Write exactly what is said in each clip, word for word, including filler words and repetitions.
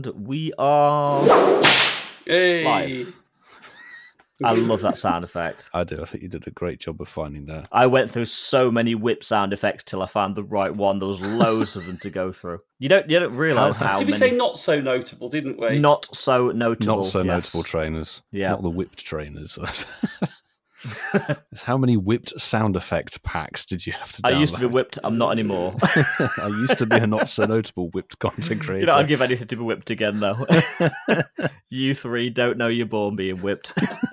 we are Hey. live. I love that sound effect. I do. I think you did a great job of finding that. I went through so many whip sound effects till I found the right one. There was loads of them to go through. You don't you don't realise how, how Did we many... say not so notable, didn't we? Not so notable. Not so yes. notable trainers. Yeah. Not the whipped trainers. How many whipped sound effect packs did you have to download? I used to be whipped. I'm not anymore. I used to be a not so notable whipped content creator. You know, I'd give anything to be whipped again, though. You three don't know you're born being whipped.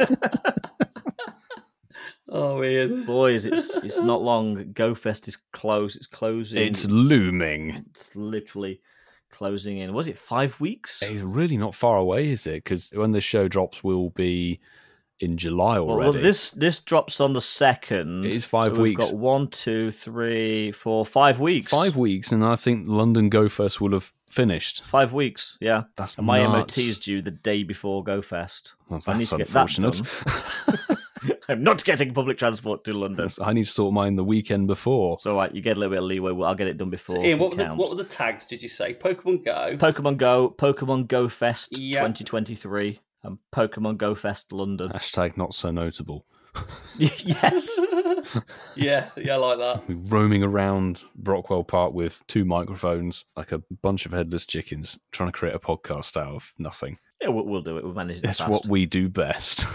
Oh, Ian. Boys, it's it's not long. GoFest is closed. It's closing. It's looming. It's literally closing in. Was it five weeks? It's really not far away, is it? Because when this show drops, we'll be in July already. Well, this this drops on the second. It is five so weeks. We've got one, two, three, four, five weeks. Five weeks, and I think London GoFest will have finished. Five weeks, yeah. That's and my nuts. M O T is due the day before GoFest. Well, So I need that's to get unfortunate. that done. I'm not getting public transport to London. I need to sort mine the weekend before. So right, you get a little bit of leeway. I'll get it done before. So, Ian, what it were, the, counts. what were the tags, did you say? Pokemon Go? Pokemon Go, Pokemon Go Fest Yeah. twenty twenty-three, and Pokemon Go Fest London. Hashtag not so notable. Yes. yeah, yeah, I like that. We're roaming around Brockwell Park with two microphones, like a bunch of headless chickens, trying to create a podcast out of nothing. Yeah, we'll, we'll do it. We'll manage it It's fast. what we do best.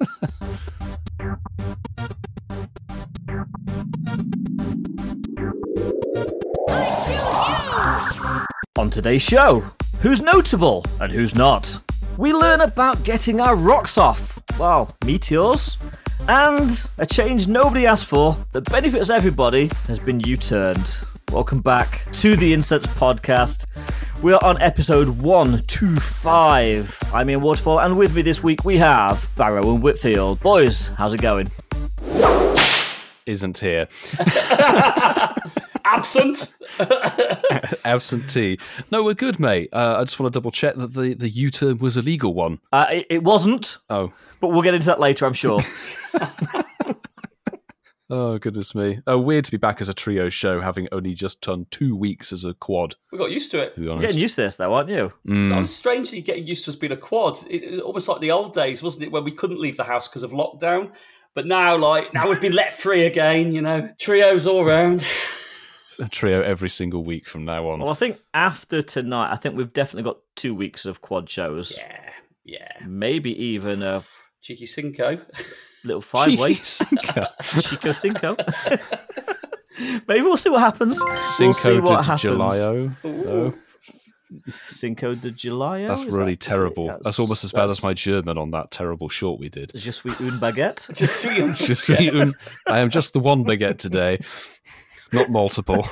On today's show, who's notable and who's not? We learn about getting our rocks off, well, meteors, and a change nobody asked for that benefits everybody has been U-turned. Welcome back to the Incense Podcast. We are on episode one twenty-five. I'm Ian Waterfall, and with me this week we have Barrow and Whitfield. Boys, how's it going? Isn't here. Absent? Absentee. No, we're good, mate. Uh, I just want to double check that the, the U-turn was a legal one. Uh, it, it wasn't, Oh. but we'll get into that later, I'm sure. Oh, goodness me. Oh, weird to be back as a trio show, having only just done two weeks as a quad, We got used to it. to be You're honest. getting used to this, though, aren't you? Mm. I'm strangely getting used to us being a quad. It, it was almost like the old days, wasn't it, when we couldn't leave the house because of lockdown? But now, like, now we've been let free again, you know, trios all round. A trio every single week from now on. Well, I think after tonight, I think we've definitely got two weeks of quad shows. Yeah, yeah. Maybe even a Cheeky Cinco. little five-way. Cheeky Cinco. Chico Cinco. Maybe we'll see what happens. we'll see Cinco what de happens. Julio. No, Cinco de Julio? that's Is really that- terrible. That's, That's, almost as bad that's as my German on that terrible short we did. Je suis une baguette. Just see him. Je suis un- I am just the one baguette today, not multiple.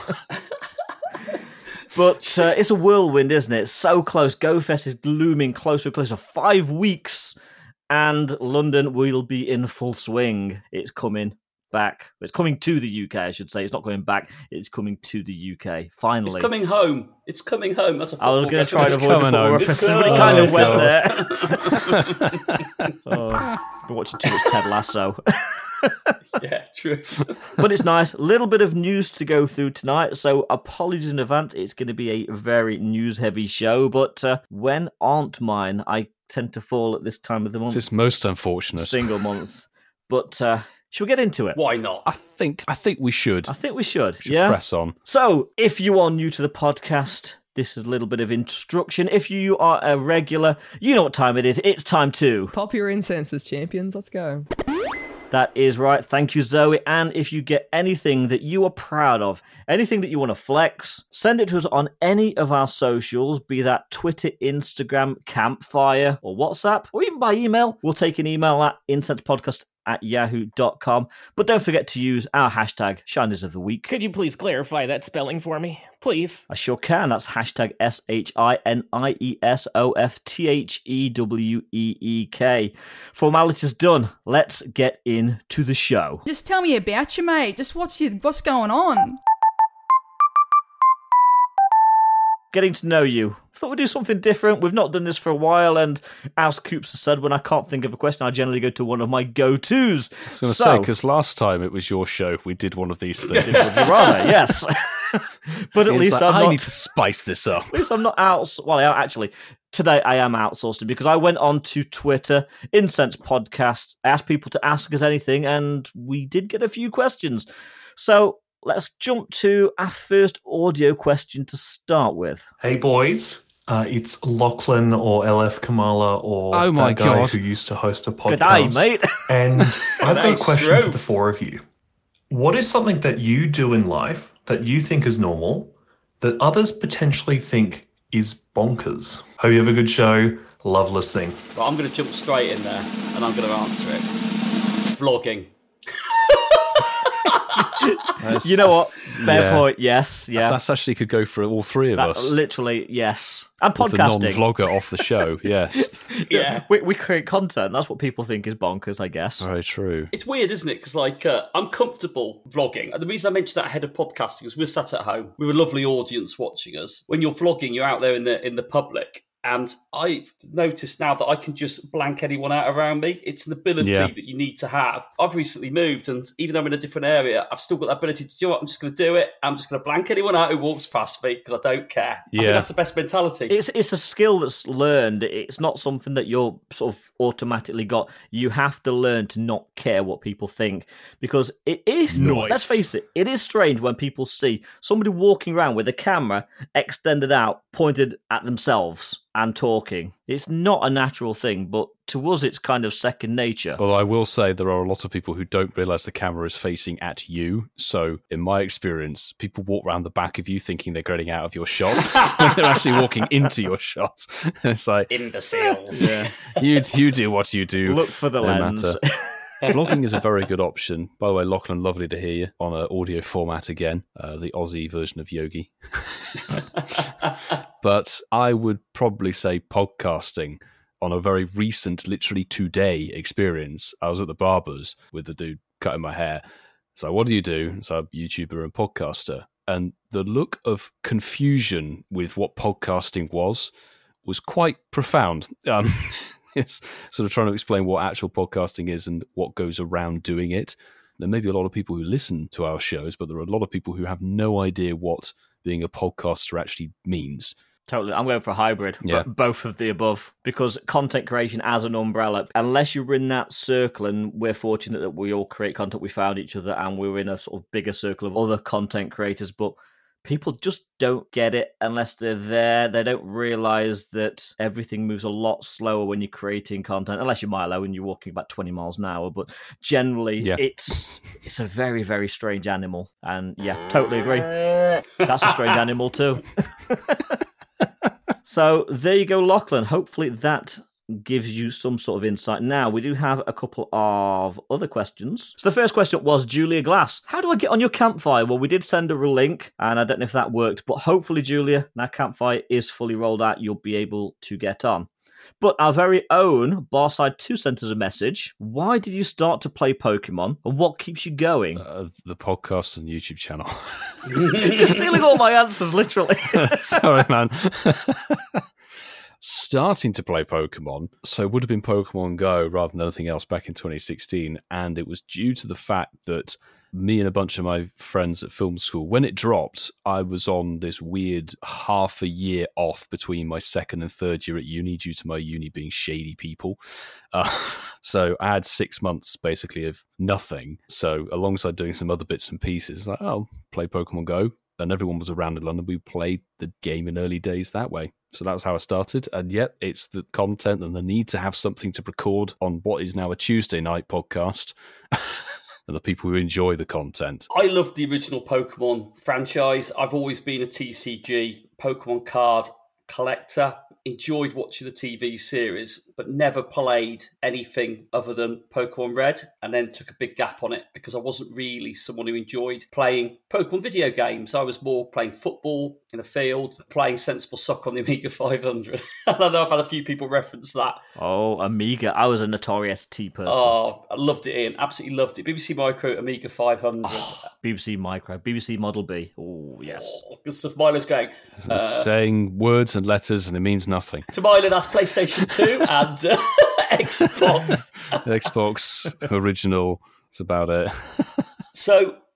But uh, it's a whirlwind, isn't it? It's so close. GoFest is looming closer and closer. Five weeks, and London will be in full swing. It's coming back. It's coming to the U K, I should say. It's not coming back. It's coming to the U K. Finally. It's coming home. It's coming home. That's a I was football going to try to It's avoid the coming football home. references, It's but it coming kind of home. went there. oh, been watching too much Ted Lasso. Yeah, true. But it's nice. A little bit of news to go through tonight, so apologies in advance. It's going to be a very news-heavy show, but uh, when aren't mine? I tend to fall at this time of the month. This is most unfortunate. Single month. But uh, should we get into it? Why not? I think I think we should. I think we should. should yeah. press on. So, if you are new to the podcast, this is a little bit of instruction. If you are a regular, you know what time it is. It's time to... Pop your incenses, champions. Let's go. That is right. Thank you, Zoe. And if you get anything that you are proud of, anything that you want to flex, send it to us on any of our socials, be that Twitter, Instagram, Campfire, or WhatsApp, or even by email. We'll take an email at incensepodcast at yahoo dot com. But don't forget to use our hashtag Shiners of the Week. Could you please clarify that spelling for me? Please. I sure can. That's hashtag S H I N I E S O F T H E W E E K. Formalities done. Let's get into the show. Just tell me about you, mate. Just what's your, what's going on? Getting to know you. Thought we'd do something different. We've not done this for a while, and as Coops has said, when I can't think of a question, I generally go to one of my go-tos. I was going to so, say, because last time it was your show, we did one of these things. rather, yes. But at It's least like, I'm I not. need to spice this up. At least I'm not out. Well, I, actually, today I am outsourcing because I went on to Twitter, Incense Podcast, asked people to ask us anything, and we did get a few questions. So let's jump to our first audio question to start with. Hey boys, uh, it's Lachlan or L F Kamala or Oh my that guy God. who used to host a podcast. Good day, mate. And I've got a Nice question for stroke. the four of you. What is something that you do in life that you think is normal that others potentially think is bonkers? Hope you have a good show. Love listening. But I'm going to jump straight in there and I'm going to answer it. Vlogging. You know what? Fair Yeah. point. Yes, yeah. That's actually could go for all three of That, us. literally, yes. And With the podcasting. non-vlogger off the show, yes. Yeah. We, we create content. That's what people think is bonkers, I guess. Very true. It's weird, isn't it? Because, like, uh, I'm comfortable vlogging. And the reason I mentioned that ahead of podcasting is we're sat at home with a lovely audience watching us. When you're vlogging, you're out there in the in the public. And I've noticed now that I can just blank anyone out around me. It's an ability Yeah. that you need to have. I've recently moved, and even though I'm in a different area, I've still got that ability to do what I'm just going to do it. I'm just going to blank anyone out who walks past me because I don't care. I Yeah. think that's the best mentality. It's it's a skill that's learned. It's not something that you're sort of automatically got. You have to learn to not care what people think because it is. Nice. Let's face it. It is strange when people see somebody walking around with a camera extended out, pointed at themselves and talking. It's not a natural thing, but to us, it's kind of second nature. Although I will say there are a lot of people who don't realise the camera is facing at you. So, in my experience, people walk around the back of you thinking they're getting out of your shot when they're actually walking into your shot. It's like, Imbeciles. yeah, you you do what you do. Look for the no lens. matter. Vlogging is a very good option. By the way, Lachlan, lovely to hear you on an audio format again, uh, the Aussie version of Yogi. But I would probably say podcasting on a very recent, literally today experience. I was at the barber's with the dude cutting my hair. So what do you do? So I'm a YouTuber and podcaster. And the look of confusion with what podcasting was was quite profound. Um, it's sort of trying to explain what actual podcasting is and what goes around doing it. There may be a lot of people who listen to our shows, but there are a lot of people who have no idea what being a podcaster actually means. Totally. I'm going for a hybrid, Yeah. but both of the above. Because content creation as an umbrella, unless you're in that circle, and we're fortunate that we all create content, we found each other, and we're in a sort of bigger circle of other content creators, but people just don't get it unless they're there. They don't realise that everything moves a lot slower when you're creating content, unless you're Milo and you're walking about twenty miles an hour. But generally, Yeah. it's it's a very, very strange animal. And yeah, totally agree. That's a strange animal too. So there you go, Lachlan. Hopefully that gives you some sort of insight. Now, we do have a couple of other questions. So the first question was Julia Glass. How do I get on your Campfire? Well, we did send her a link, and I don't know if that worked, but hopefully, Julia, now Campfire is fully rolled out, you'll be able to get on. But our very own Barside two sent us a message. Why did you start to play Pokemon, and what keeps you going? Uh, the podcast and YouTube channel. You're stealing all my answers, literally. Sorry, man. Starting to play Pokemon, so it would have been Pokemon Go rather than anything else back in twenty sixteen, and it was due to the fact that me and a bunch of my friends at film school, when it dropped, I was on this weird half a year off between my second and third year at uni due to my uni being shady people. Uh, so I had six months basically of nothing. So alongside doing some other bits and pieces, like, oh, play Pokemon Go. And everyone was around in London. We played the game in early days that way. So that was how I started. And yet it's the content and the need to have something to record on what is now a Tuesday night podcast. And the people who enjoy the content. I love the original Pokemon franchise. I've always been a T C G Pokemon card collector. Enjoyed watching the T V series, but never played anything other than Pokemon Red, and then took a big gap on it because I wasn't really someone who enjoyed playing Pokemon video games. I was more playing football in a field, playing sensible soccer on the Amiga five hundred. And I know I've had a few people reference that. Oh, Amiga. I was a notorious T person. Oh, I loved it, Ian. Absolutely loved it. B B C Micro Amiga five hundred. Oh, B B C Micro, B B C Model B. Oh, yes. Oh, good stuff. Milo's going. Uh, Saying words and letters and it means nothing. to Milo, that's PlayStation two and uh, Xbox. Xbox original. That's about it. So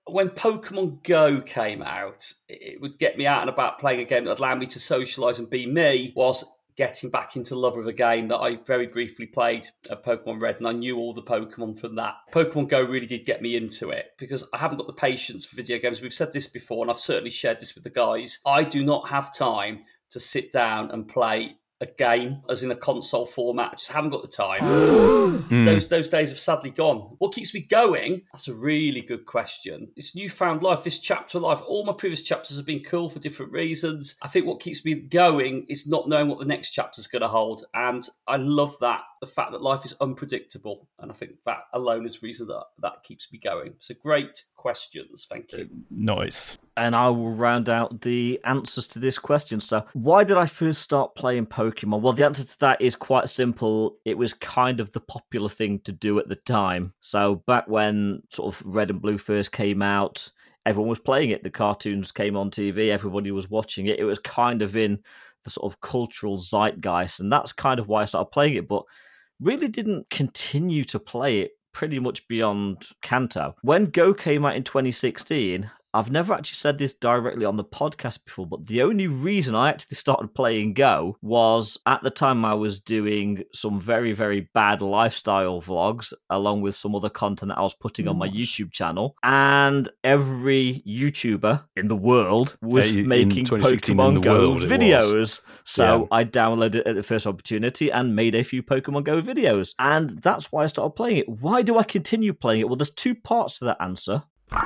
when Pokemon Go came out, it would get me out and about playing a game that would allow me to socialise and be me, was getting back into love of a game that I very briefly played at Pokemon Red, and I knew all the Pokemon from that. Pokemon Go really did get me into it because I haven't got the patience for video games. We've said this before, and I've certainly shared this with the guys. I do not have time to sit down and play a game, as in a console format. I just haven't got the time. mm. Those those days have sadly gone. What keeps me going? That's a really good question. This newfound life, this chapter of life, all my previous chapters have been cool for different reasons. I think what keeps me going is not knowing what the next chapter is going to hold. And I love that, the fact that life is unpredictable. And I think that alone is the reason that that keeps me going. So great questions. Thank you. Nice. And I will round out the answers to this question. So, why did I first start playing Pokemon? Well, the answer to that is quite simple. It was kind of the popular thing to do at the time. So, back when sort of Red and Blue first came out, everyone was playing it. The cartoons came on T V, everybody was watching it. It was kind of in the sort of cultural zeitgeist, and that's kind of why I started playing it, but really didn't continue to play it pretty much beyond Kanto. When Go came out in twenty sixteen, I've never actually said this directly on the podcast before, but the only reason I actually started playing Go was at the time I was doing some very, very bad lifestyle vlogs along with some other content that I was putting on my YouTube channel. And every YouTuber in the world was Yeah, making Pokemon Go videos. So yeah. I downloaded it at the first opportunity and made a few Pokemon Go videos. And that's why I started playing it. Why do I continue playing it? Well, there's two parts to that answer.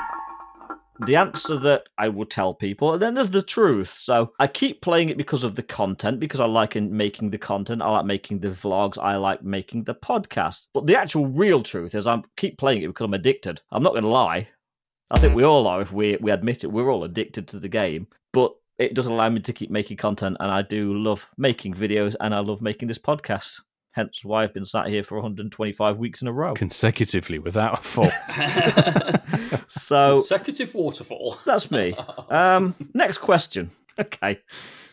The answer that I will tell people, and then there's the truth. So I keep playing it because of the content, because I like making the content, I like making the vlogs, I like making the podcast. But the actual real truth is I keep playing it because I'm addicted. I'm not going to lie. I think we all are if we, we admit it. We're all addicted to the game. But it does allow me to keep making content, and I do love making videos, and I love making this podcast. Hence why I've been sat here for one hundred twenty-five weeks in a row. Consecutively, without a fault. So consecutive waterfall. That's me. Um, next question. Okay.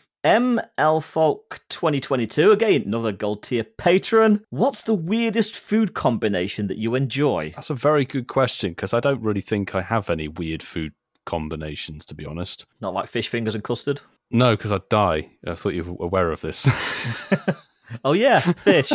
M L Folk twenty twenty-two, again, another gold tier patron. What's the weirdest food combination that you enjoy? That's a very good question, because I don't really think I have any weird food combinations, to be honest. Not like fish fingers and custard? No, because I'd die. I thought you were aware of this. Oh yeah, fish.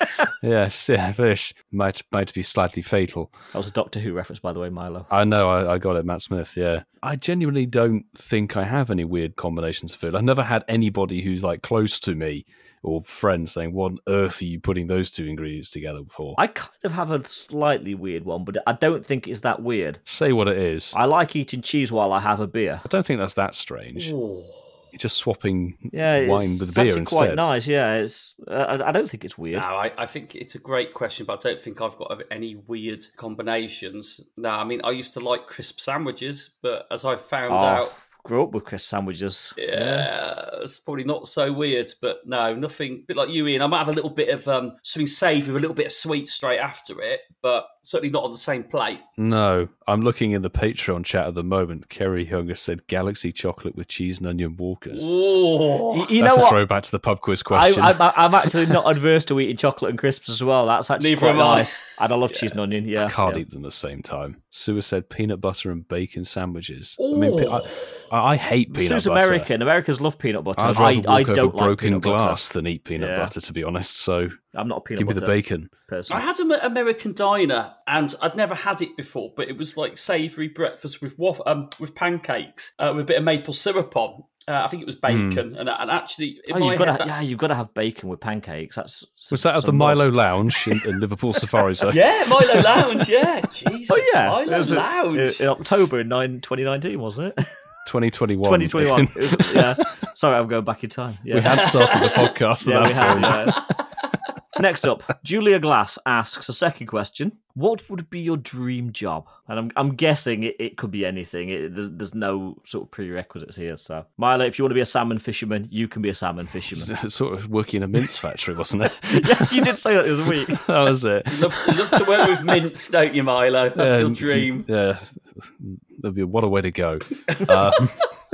Yes, yeah, fish. Might might be slightly fatal. That was a Doctor Who reference, by the way, Milo. I know, I, I got it, Matt Smith, yeah. I genuinely don't think I have any weird combinations of food. I've never had anybody who's like close to me or friends saying, what on earth are you putting those two ingredients together for? I kind of have a slightly weird one, but I don't think it's that weird. Say what it is. I like eating cheese while I have a beer. I don't think that's that strange. Ooh. Just swapping yeah, wine it's, with it's beer actually instead. Quite nice, yeah. It's. Uh, I don't think it's weird. No, I, I think it's a great question, but I don't think I've got any weird combinations. No, I mean, I used to like crisp sandwiches, but as I've found oh, out... grew up with crisp sandwiches. Yeah, yeah, it's probably not so weird, but no, nothing. A bit like you, Ian. I might have a little bit of um, something savoury with a little bit of sweet straight after it, but certainly not on the same plate. No, I'm looking in the Patreon chat at the moment. Kerry Young has said Galaxy chocolate with cheese and onion Walkers. Oh, you, you That's know a what? throwback to the pub quiz question. I, I, I'm actually not adverse to eating chocolate and crisps as well. That's actually Neither quite am I. nice. And I love yeah. cheese and onion. Yeah, I can't yeah. eat them at the same time. Sue said peanut butter and bacon sandwiches. Ooh. I mean, I, I hate peanut Sue's butter. American. Americans love peanut butter. I'd rather walk I, I over don't like broken peanut glass butter. than eat peanut Yeah. butter, to be honest. So I'm not a peanut give me butter the bacon. person. I had an American diner, and I'd never had it before, but it was like savoury breakfast with waff- um, with pancakes uh, with a bit of maple syrup on. Uh, I think it was bacon, mm. and, and actually, in oh, my you've got head, to, that... yeah, you've got to have bacon with pancakes. That's was that at the Milo Lounge in, in Liverpool Safari Zone? Yeah, Milo Lounge. Yeah, Jesus. Oh yeah, Milo it was Lounge a, in October in twenty nineteen, wasn't it? twenty twenty-one. twenty twenty-one. It was, yeah. Sorry, I'm going back in time. Yeah. We had started the podcast. yeah, at that we have. point. Yeah. Next up, Julia Glass asks a second question. What would be your dream job? And I'm I'm guessing it, it could be anything. It, there's, there's no sort of prerequisites here. So, Milo, if you want to be a salmon fisherman, you can be a salmon fisherman. Sort of working in a mince factory, wasn't it? Yes, you did say that the other week. That was it. You love to, you love to work with mince, don't you, Milo? That's yeah, your dream. Yeah, that'd be what a way to go. Um,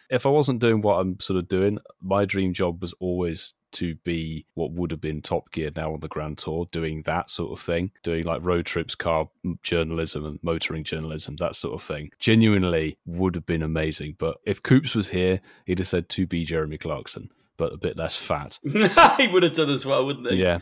If I wasn't doing what I'm sort of doing, my dream job was always to be what would have been Top Gear now on the Grand Tour, doing that sort of thing, doing like road trips, car journalism and motoring journalism, that sort of thing. Genuinely would have been amazing. But if Coops was here, he'd have said to be Jeremy Clarkson, but a bit less fat. He would have done as well, wouldn't he? Yeah.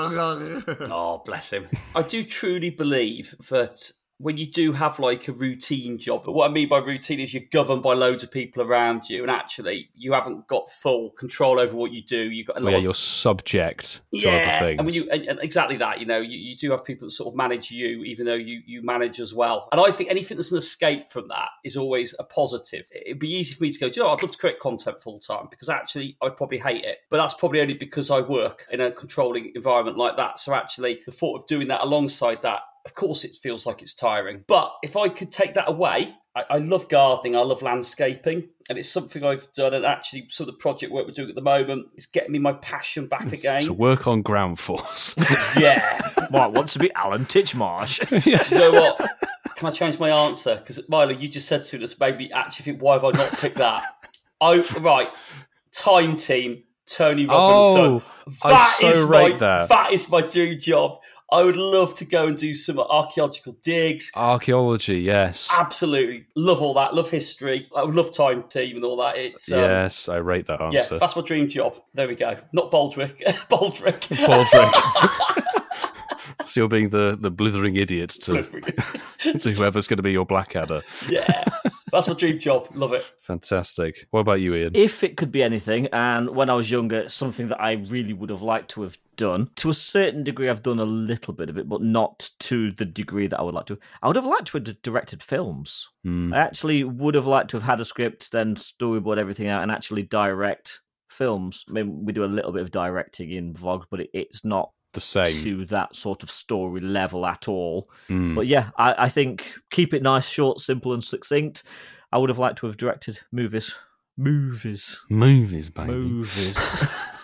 Oh, bless him. I do truly believe that when you do have like a routine job, but what I mean by routine is you're governed by loads of people around you, and actually you haven't got full control over what you do. You've got a lot well, yeah, of... you're subject to yeah, other things. and when you and, and exactly that, you know, you, you do have people that sort of manage you, even though you you manage as well. And I think anything that's an escape from that is always a positive. It'd be easy for me to go, do you know, I'd love to create content full time, because actually I'd probably hate it. But that's probably only because I work in a controlling environment like that. So actually, the thought of doing that alongside that, of course, it feels like it's tiring. But if I could take that away, I, I love gardening, I love landscaping, and it's something I've done. And actually, some of the project work we're doing at the moment is getting me my passion back again. To work on ground force. Yeah. Might want to be Alan Titchmarsh. Do you know what? Can I change my answer? Because, Milo, you just said something that's made me actually think, why have I not picked that? Oh, right. Time Team, Tony Robinson. Oh, I so is rate my, that. That is my dream job. I would love to go and do some archaeological digs. Archaeology, yes. Absolutely. Love all that. Love history. I would love Time Team and all that. It's um, Yes, I rate that answer. Yeah, that's my dream job. There we go. Not Baldrick. Baldrick. Baldrick. So you're being the, the blithering idiot to, to whoever's going to be your Blackadder. Yeah, that's my dream job. Love it. Fantastic. What about you, Ian? If it could be anything, and when I was younger, something that I really would have liked to have done, to a certain degree I've done a little bit of it, but not to the degree that I would like to. I would have liked to have directed films. Mm. I actually would have liked to have had a script, then storyboard everything out and actually direct films. I mean, we do a little bit of directing in Vogue, but it, it's not the same to that sort of story level at all. Mm. But yeah, I, I think keep it nice, short, simple and succinct. I would have liked to have directed movies. Movies. Movies, baby. Movies.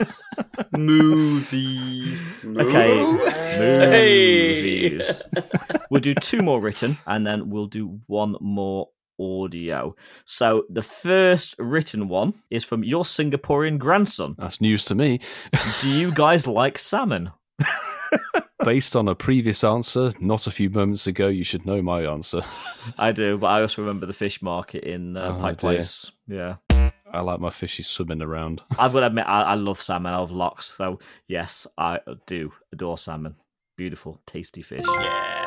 Movies. Okay. Hey. Movies. We'll do two more written and then we'll do one more audio. So the first written one is from your Singaporean grandson. That's news to me. Do you guys like salmon? Based on a previous answer, not a few moments ago, you should know my answer. I do, but I also remember the fish market in uh, Oh, Pike dear. Place. Yeah. I like my fishies swimming around. I've got to admit, I, I love salmon. I love lox. So, yes, I do adore salmon. Beautiful, tasty fish. Yeah.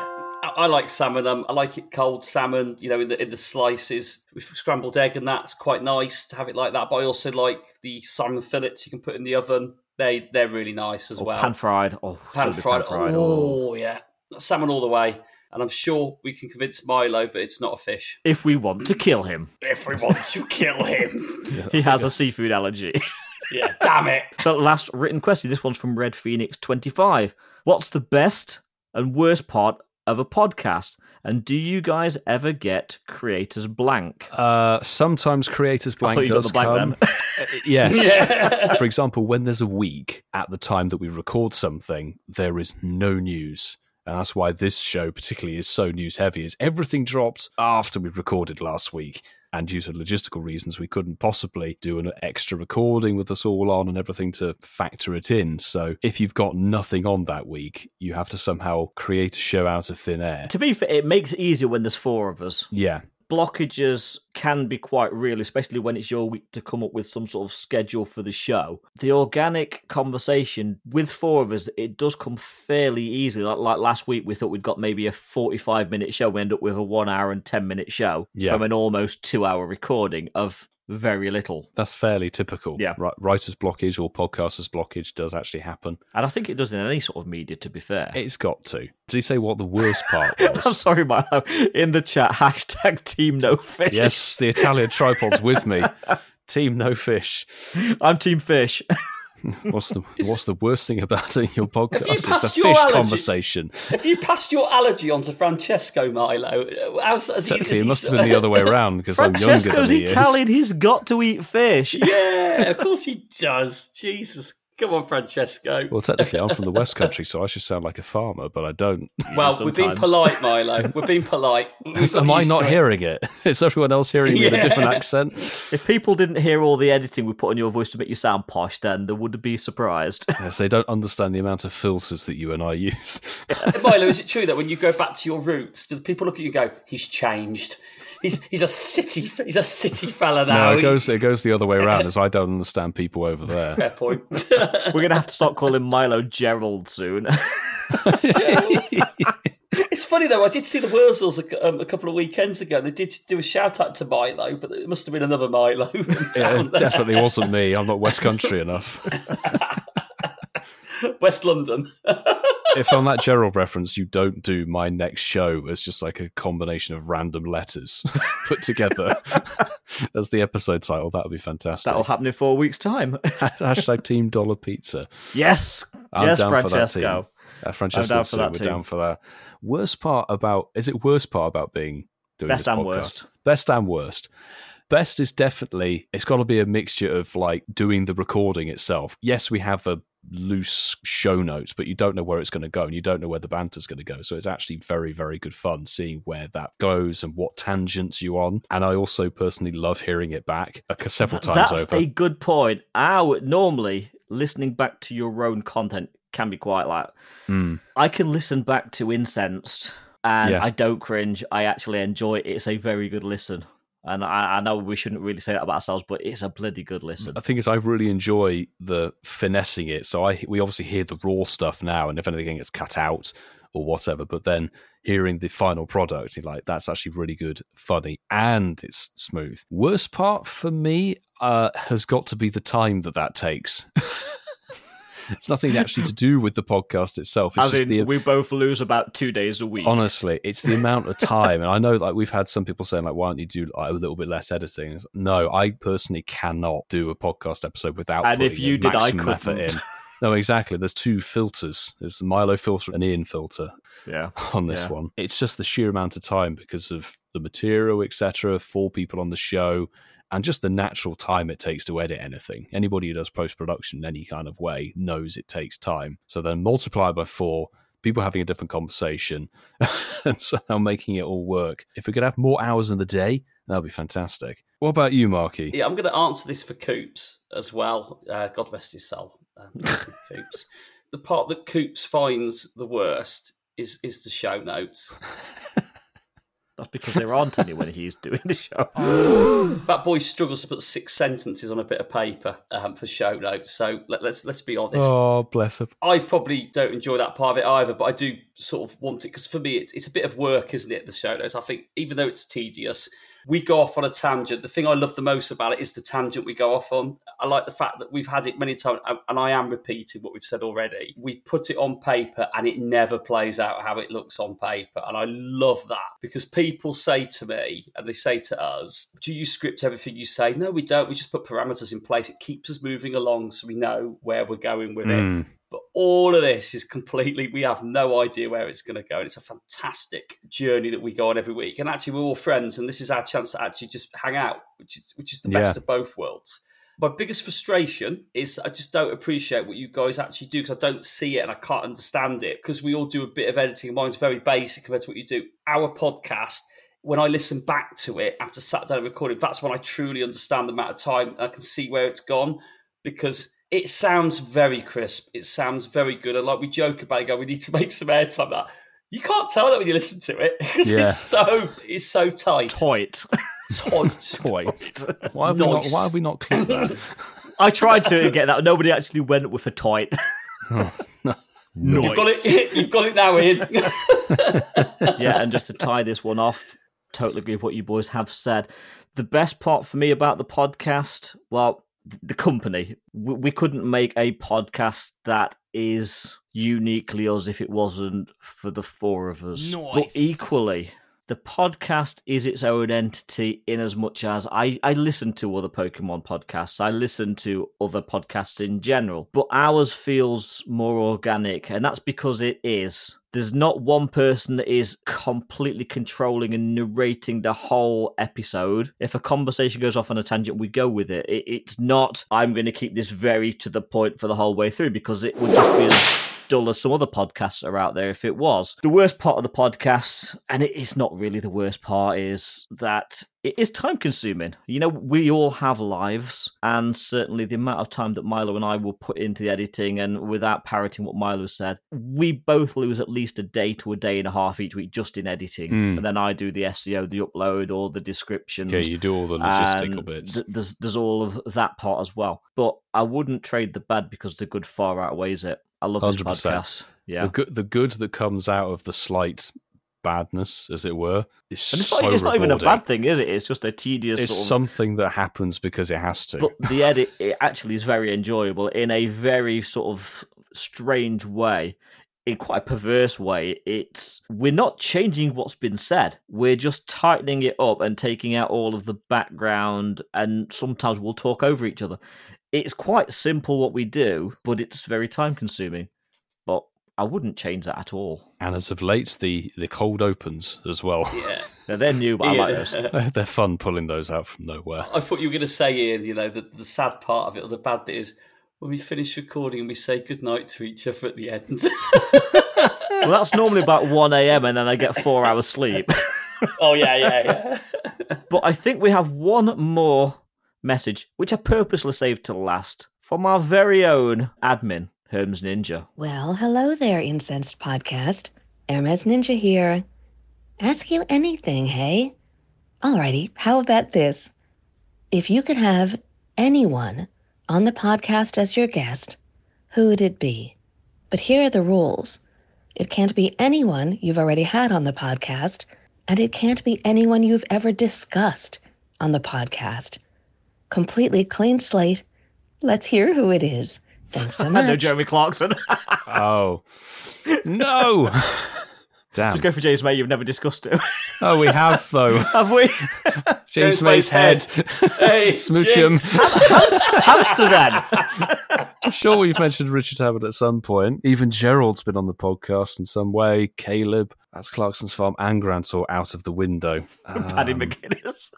I, I like salmon. Um, I like it cold salmon, you know, in the in the slices with scrambled egg, and that's quite nice to have it like that. But I also like the salmon fillets you can put in the oven. They they're really nice as Or well. pan fried. Oh, Pan gotta be fried. fried. Oh, yeah. Salmon all the way. And I'm sure we can convince Milo that it's not a fish. If we want to kill him, If we want to kill him. he has a seafood allergy. Yeah, damn it. So, last written question. This one's from Red Phoenix twenty-five. What's the best and worst part of a podcast? And do you guys ever get creators blank? Uh, sometimes creators blank thought you got does the blank come. Uh, yes. Yeah. For example, when there's a week at the time that we record something, there is no news. And that's why this show particularly is so news heavy, is everything dropped after we recorded last week. And due to logistical reasons, we couldn't possibly do an extra recording with us all on and everything to factor it in. So if you've got nothing on that week, you have to somehow create a show out of thin air. To be fair, it makes it easier when there's four of us. Yeah. Blockages can be quite real, especially when it's your week to come up with some sort of schedule for the show. The organic conversation with four of us, it does come fairly easily. Like, like last week, we thought we'd got maybe a forty-five minute show. We end up with a one hour and ten minute show Yeah. from an almost two hour recording of very little. That's fairly typical. Yeah. Ri- Writer's blockage or podcaster's blockage does actually happen. And I think it does in any sort of media, to be fair. It's got to. Did he say what the worst part was? I'm sorry, Milo. In the chat, hashtag team no fish. Yes, the Italian tripod's with me. Team no fish. I'm team fish. What's the what's the worst thing about doing your podcast? you It's the passed fish your allergy? conversation. If you passed your allergy on to Francesco, Milo, how's, has he, Technically, has it he- must have been the other way around because I'm younger than Francesco's he Italian. He's got to eat fish. Yeah, of course he does. Jesus Come on, Francesco. Well, technically, I'm from the West Country, so I should sound like a farmer, but I don't. Well, we're being polite, Milo. We're being polite. Am I not hearing it? Is everyone else hearing me Yeah. in a different accent? If people didn't hear all the editing we put on your voice to make you sound posh, then they would be surprised. Yes, they don't understand the amount of filters that you and I use. Milo, is it true that when you go back to your roots, do the people look at you and go, he's changed? He's he's a city he's a city fella now. No, it goes it goes the other way around, as I don't understand people over there. Fair point. We're going to have to start calling Milo Gerald soon. It's funny though, I did see the Wurzels a, um, a couple of weekends ago. They did do a shout out to Milo, but it must have been another Milo. Yeah, it definitely wasn't me. I'm not West Country enough. West London. If on that Gerald reference you don't do my next show as just like a combination of random letters put together as the episode title, that would be fantastic. That'll happen in four weeks' time. Hashtag Team Dollar Pizza. Yes. I'm yes, down Francesco. for that team. Uh, Francesco, I'm down for too, that we're too. down for that. Worst part about, is it worst part about being doing Best this and podcast? worst. Best and worst. Best is definitely, it's got to be a mixture of like doing the recording itself. Yes, we have a loose show notes, but you don't know where it's going to go and you don't know where the banter's going to go. So it's actually very, very good fun seeing where that goes and what tangents you're on. And I also personally love hearing it back uh, several times That's over. a good point. Our, normally, listening back to your own content can be quite like... Mm. I can listen back to Incensed and Yeah. I don't cringe. I actually enjoy it. It's a very good listen. And I, I know we shouldn't really say that about ourselves, but it's a bloody good listen. The thing is, I really enjoy the finessing it. So I we obviously hear the raw stuff now, and if anything gets cut out or whatever, but then hearing the final product, you're like, that's actually really good, funny, and it's smooth. Worst part for me uh, has got to be the time that that takes. It's nothing actually to do with the podcast itself. It's As just in, the we both lose about two days a week. honestly, it's the amount of time. And I know, like, we've had some people saying, like, why don't you do like, a little bit less editing? It's like, no, I personally cannot do a podcast episode without. And if putting you in did, I maximum effort couldn't. in. No, exactly. There's two filters. There's a Milo filter and an Ian filter Yeah. on this Yeah. one. It's just the sheer amount of time because of the material, et cetera. Four people on the show. And just the natural time it takes to edit anything. Anybody who does post-production in any kind of way knows it takes time. So then multiply by four, people having a different conversation, and somehow making it all work. If we could have more hours in the day, that would be fantastic. What about you, Marky? Yeah, I'm going to answer this for Coops as well. Uh, God rest his soul. Um, listen, Coops. The part that Coops finds the worst is is the show notes. That's because there aren't any when he's doing the show. That boy struggles to put six sentences on a bit of paper um, for show notes. So let, let's let's be honest. Oh, bless him. I probably don't enjoy that part of it either, but I do sort of want it because for me, it's, it's a bit of work, isn't it? The show notes. I think even though it's tedious, we go off on a tangent. The thing I love the most about it is the tangent we go off on. I like the fact that we've had it many times, and I am repeating what we've said already. We put it on paper and it never plays out how it looks on paper. And I love that because people say to me, and they say to us, do you script everything you say? No, we don't. We just put parameters in place. It keeps us moving along so we know where we're going with Mm. it. But all of this is completely, we have no idea where it's going to go. And it's a fantastic journey that we go on every week. And actually, we're all friends, and this is our chance to actually just hang out, which is which is the best Yeah. of both worlds. My biggest frustration is I just don't appreciate what you guys actually do because I don't see it and I can't understand it because we all do a bit of editing. Mine's very basic compared to what you do. Our podcast, when I listen back to it after sat down and recording, that's when I truly understand the amount of time and I can see where it's gone because it sounds very crisp. It sounds very good. And like we joke about it, go, we need to make some airtime. That you can't tell that when you listen to it because Yeah. it's so it's so tight. Toit. Tight. Toit. Why have, we not, Nice. why have we not clipped that? I tried to get that. Nobody actually went with a toit. Oh, no. You've got it. You've got it now, Ian. Yeah, and just to tie this one off, totally agree with what you boys have said. The best part for me about the podcast, well, th- the company. We, we couldn't make a podcast that is uniquely us if it wasn't for the four of us. But Nice. equally, the podcast is its own entity in as much as I, I listen to other Pokemon podcasts. I listen to other podcasts in general, but ours feels more organic, and that's because it is. There's not one person that is completely controlling and narrating the whole episode. If a conversation goes off on a tangent, we go with it. it it's not, I'm going to keep this very to the point for the whole way through, because it would just be as dull as some other podcasts are out there if it was. The worst part of the podcast, and it is not really the worst part, is that it is time consuming. You know, we all have lives, and certainly the amount of time that Milo and I will put into the editing, and without parroting what Milo said, we both lose at least a day to a day and a half each week just in editing. Mm. And then I do the S E O, the upload, or the descriptions. Okay, you do all the logistical and bits. th- there's, there's all of that part as well. But I wouldn't trade the bad because the good far outweighs it. I love this one hundred percent. podcast. Yeah. The good, the good that comes out of the slight badness, as it were, is And it's, so not, it's not even a rewarding. bad thing, is it? It's just a tedious It's sort of... something that happens because it has to. But the edit, it actually is very enjoyable in a very sort of strange way, in quite a perverse way. It's we're not changing what's been said. We're just tightening it up and taking out all of the background, and sometimes we'll talk over each other. It's quite simple what we do, but it's very time consuming. But I wouldn't change that at all. And as of late, the, the cold opens as well. Yeah. Now, they're new, but I like those. They're fun pulling those out from nowhere. I thought you were going to say, Ian, you know, the, the sad part of it, or the bad bit is when we finish recording and we say goodnight to each other at the end. Well, that's normally about one a.m. and then I get four hours sleep. Oh, yeah, yeah, yeah. But I think we have one more message, which I purposely saved to last, from our very own admin, Hermes Ninja. Well, hello there, Incensed Podcast. Hermes Ninja here. Ask you anything, hey? Alrighty, how about this? If you could have anyone on the podcast as your guest, who would it be? But here are the rules. It can't be anyone you've already had on the podcast, and it can't be anyone you've ever discussed on the podcast. Completely clean slate. Let's hear who it is. Thanks so much. I know Jeremy Clarkson. Oh. No! Damn. Just go for James May, you've never discussed him. Oh, we have, though. Have we? James James May's May's head. Hey, Smooch him. Jinx. Hamster then. I'm sure we've mentioned Richard Hammond at some point. Even Gerald's been on the podcast in some way. Caleb, that's Clarkson's Farm, and Grantor out of the window. Paddy Um, McGuinness.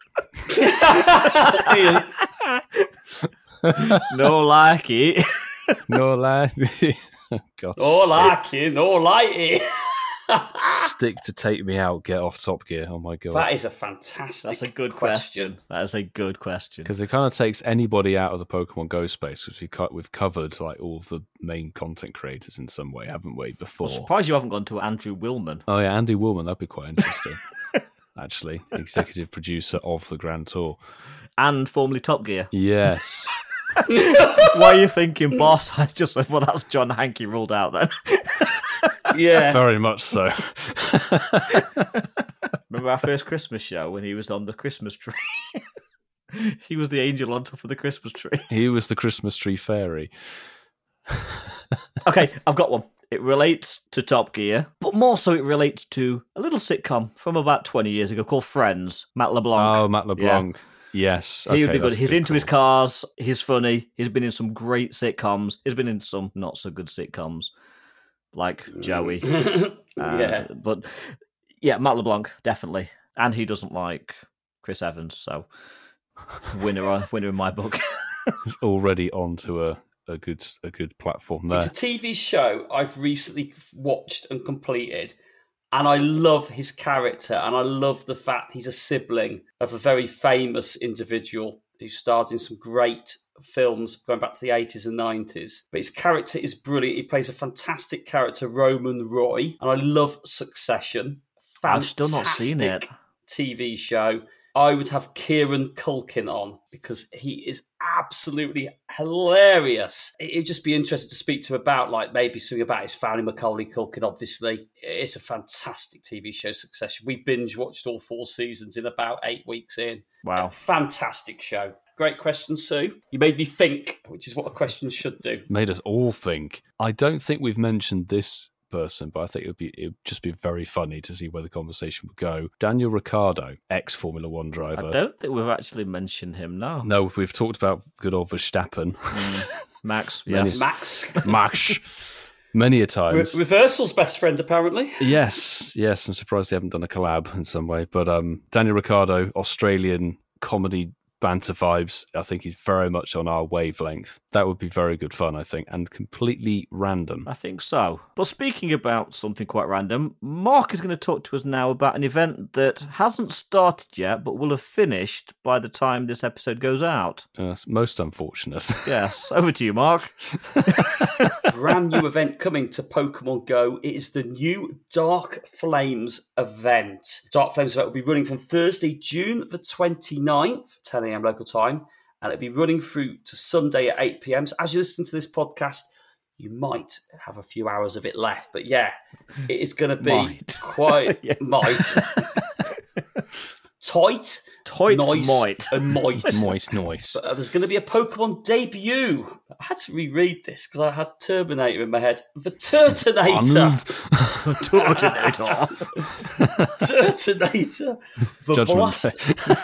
No like it. No lie. God. No like it, no like it. Stick to take me out, get off Top Gear. Oh my God. That is a fantastic That's a good question. That is a good question. Because it kind of takes anybody out of the Pokemon Go space, which we co- we've covered like all of the main content creators in some way, haven't we, before? I'm surprised you haven't gone to Andrew Willman. Oh yeah, Andy Woolman, that'd be quite interesting. Actually, executive producer of the Grand Tour. And formerly Top Gear. Yes. Why are you thinking boss? I just said, well, that's John Hankey ruled out then. Yeah. Very much so. Remember our first Christmas show when he was on the Christmas tree? He was the angel on top of the Christmas tree. He was the Christmas tree fairy. Okay, I've got one. It relates to Top Gear, but more so it relates to a little sitcom from about twenty years ago called Friends. Matt LeBlanc. Oh, Matt LeBlanc. Yes. He would okay, be good. that's He's good into his call. cars. He's funny. He's been in some great sitcoms. He's been in some not so good sitcoms, like Joey. Uh, Yeah. But yeah, Matt LeBlanc, definitely. And he doesn't like Chris Evans, so winner, winner in my book. He's already onto a, a good a good platform there. It's a T V show I've recently watched and completed, and I love his character, and I love the fact he's a sibling of a very famous individual who starred in some great films going back to the eighties and nineties. But his character is brilliant. He plays a fantastic character, Roman Roy, and I love Succession. I've still not seen it. Fantastic T V show. I would have Kieran Culkin on because he is absolutely hilarious. It would just be interesting to speak to him about, like, maybe something about his family, Macaulay Culkin, obviously. It's a fantastic T V show, Succession. We binge watched all four seasons in about eight weeks in. Wow. Fantastic show. Great question, Sue. You made me think, which is what a question should do. Made us all think. I don't think we've mentioned this person, but I think it would be it would just be very funny to see where the conversation would go. Daniel Ricciardo, ex Formula One driver. I don't think we've actually mentioned him. No, no, we've talked about good old Verstappen, mm. Max, Many- yes, Max. Max. Many a times. Re- Reversal's best friend, apparently. Yes, yes. I'm surprised they haven't done a collab in some way. But um, Daniel Ricciardo, Australian comedy banter vibes. I think he's very much on our wavelength. That would be very good fun, I think, and completely random. I think so. But speaking about something quite random, Mark is going to talk to us now about an event that hasn't started yet, but will have finished by the time this episode goes out. Uh, it's most unfortunate. Yes, over to you, Mark. Brand new event coming to Pokemon Go. It is the new Dark Flames event. Dark Flames event will be running from Thursday, June the twenty-ninth, ten a.m. local time, and it'll be running through to Sunday at eight p.m. So as you listen to this podcast, you might have a few hours of it left. But yeah, it is going to be Might. quite Yeah. might. Tight, Tight, nice, might. and moist. Moist noise. But uh, there's going to be a Pokemon debut. I had to reread this because I had Terminator in my head. The Turtonator. Turtonator. Turtonator. The Judgment Blast.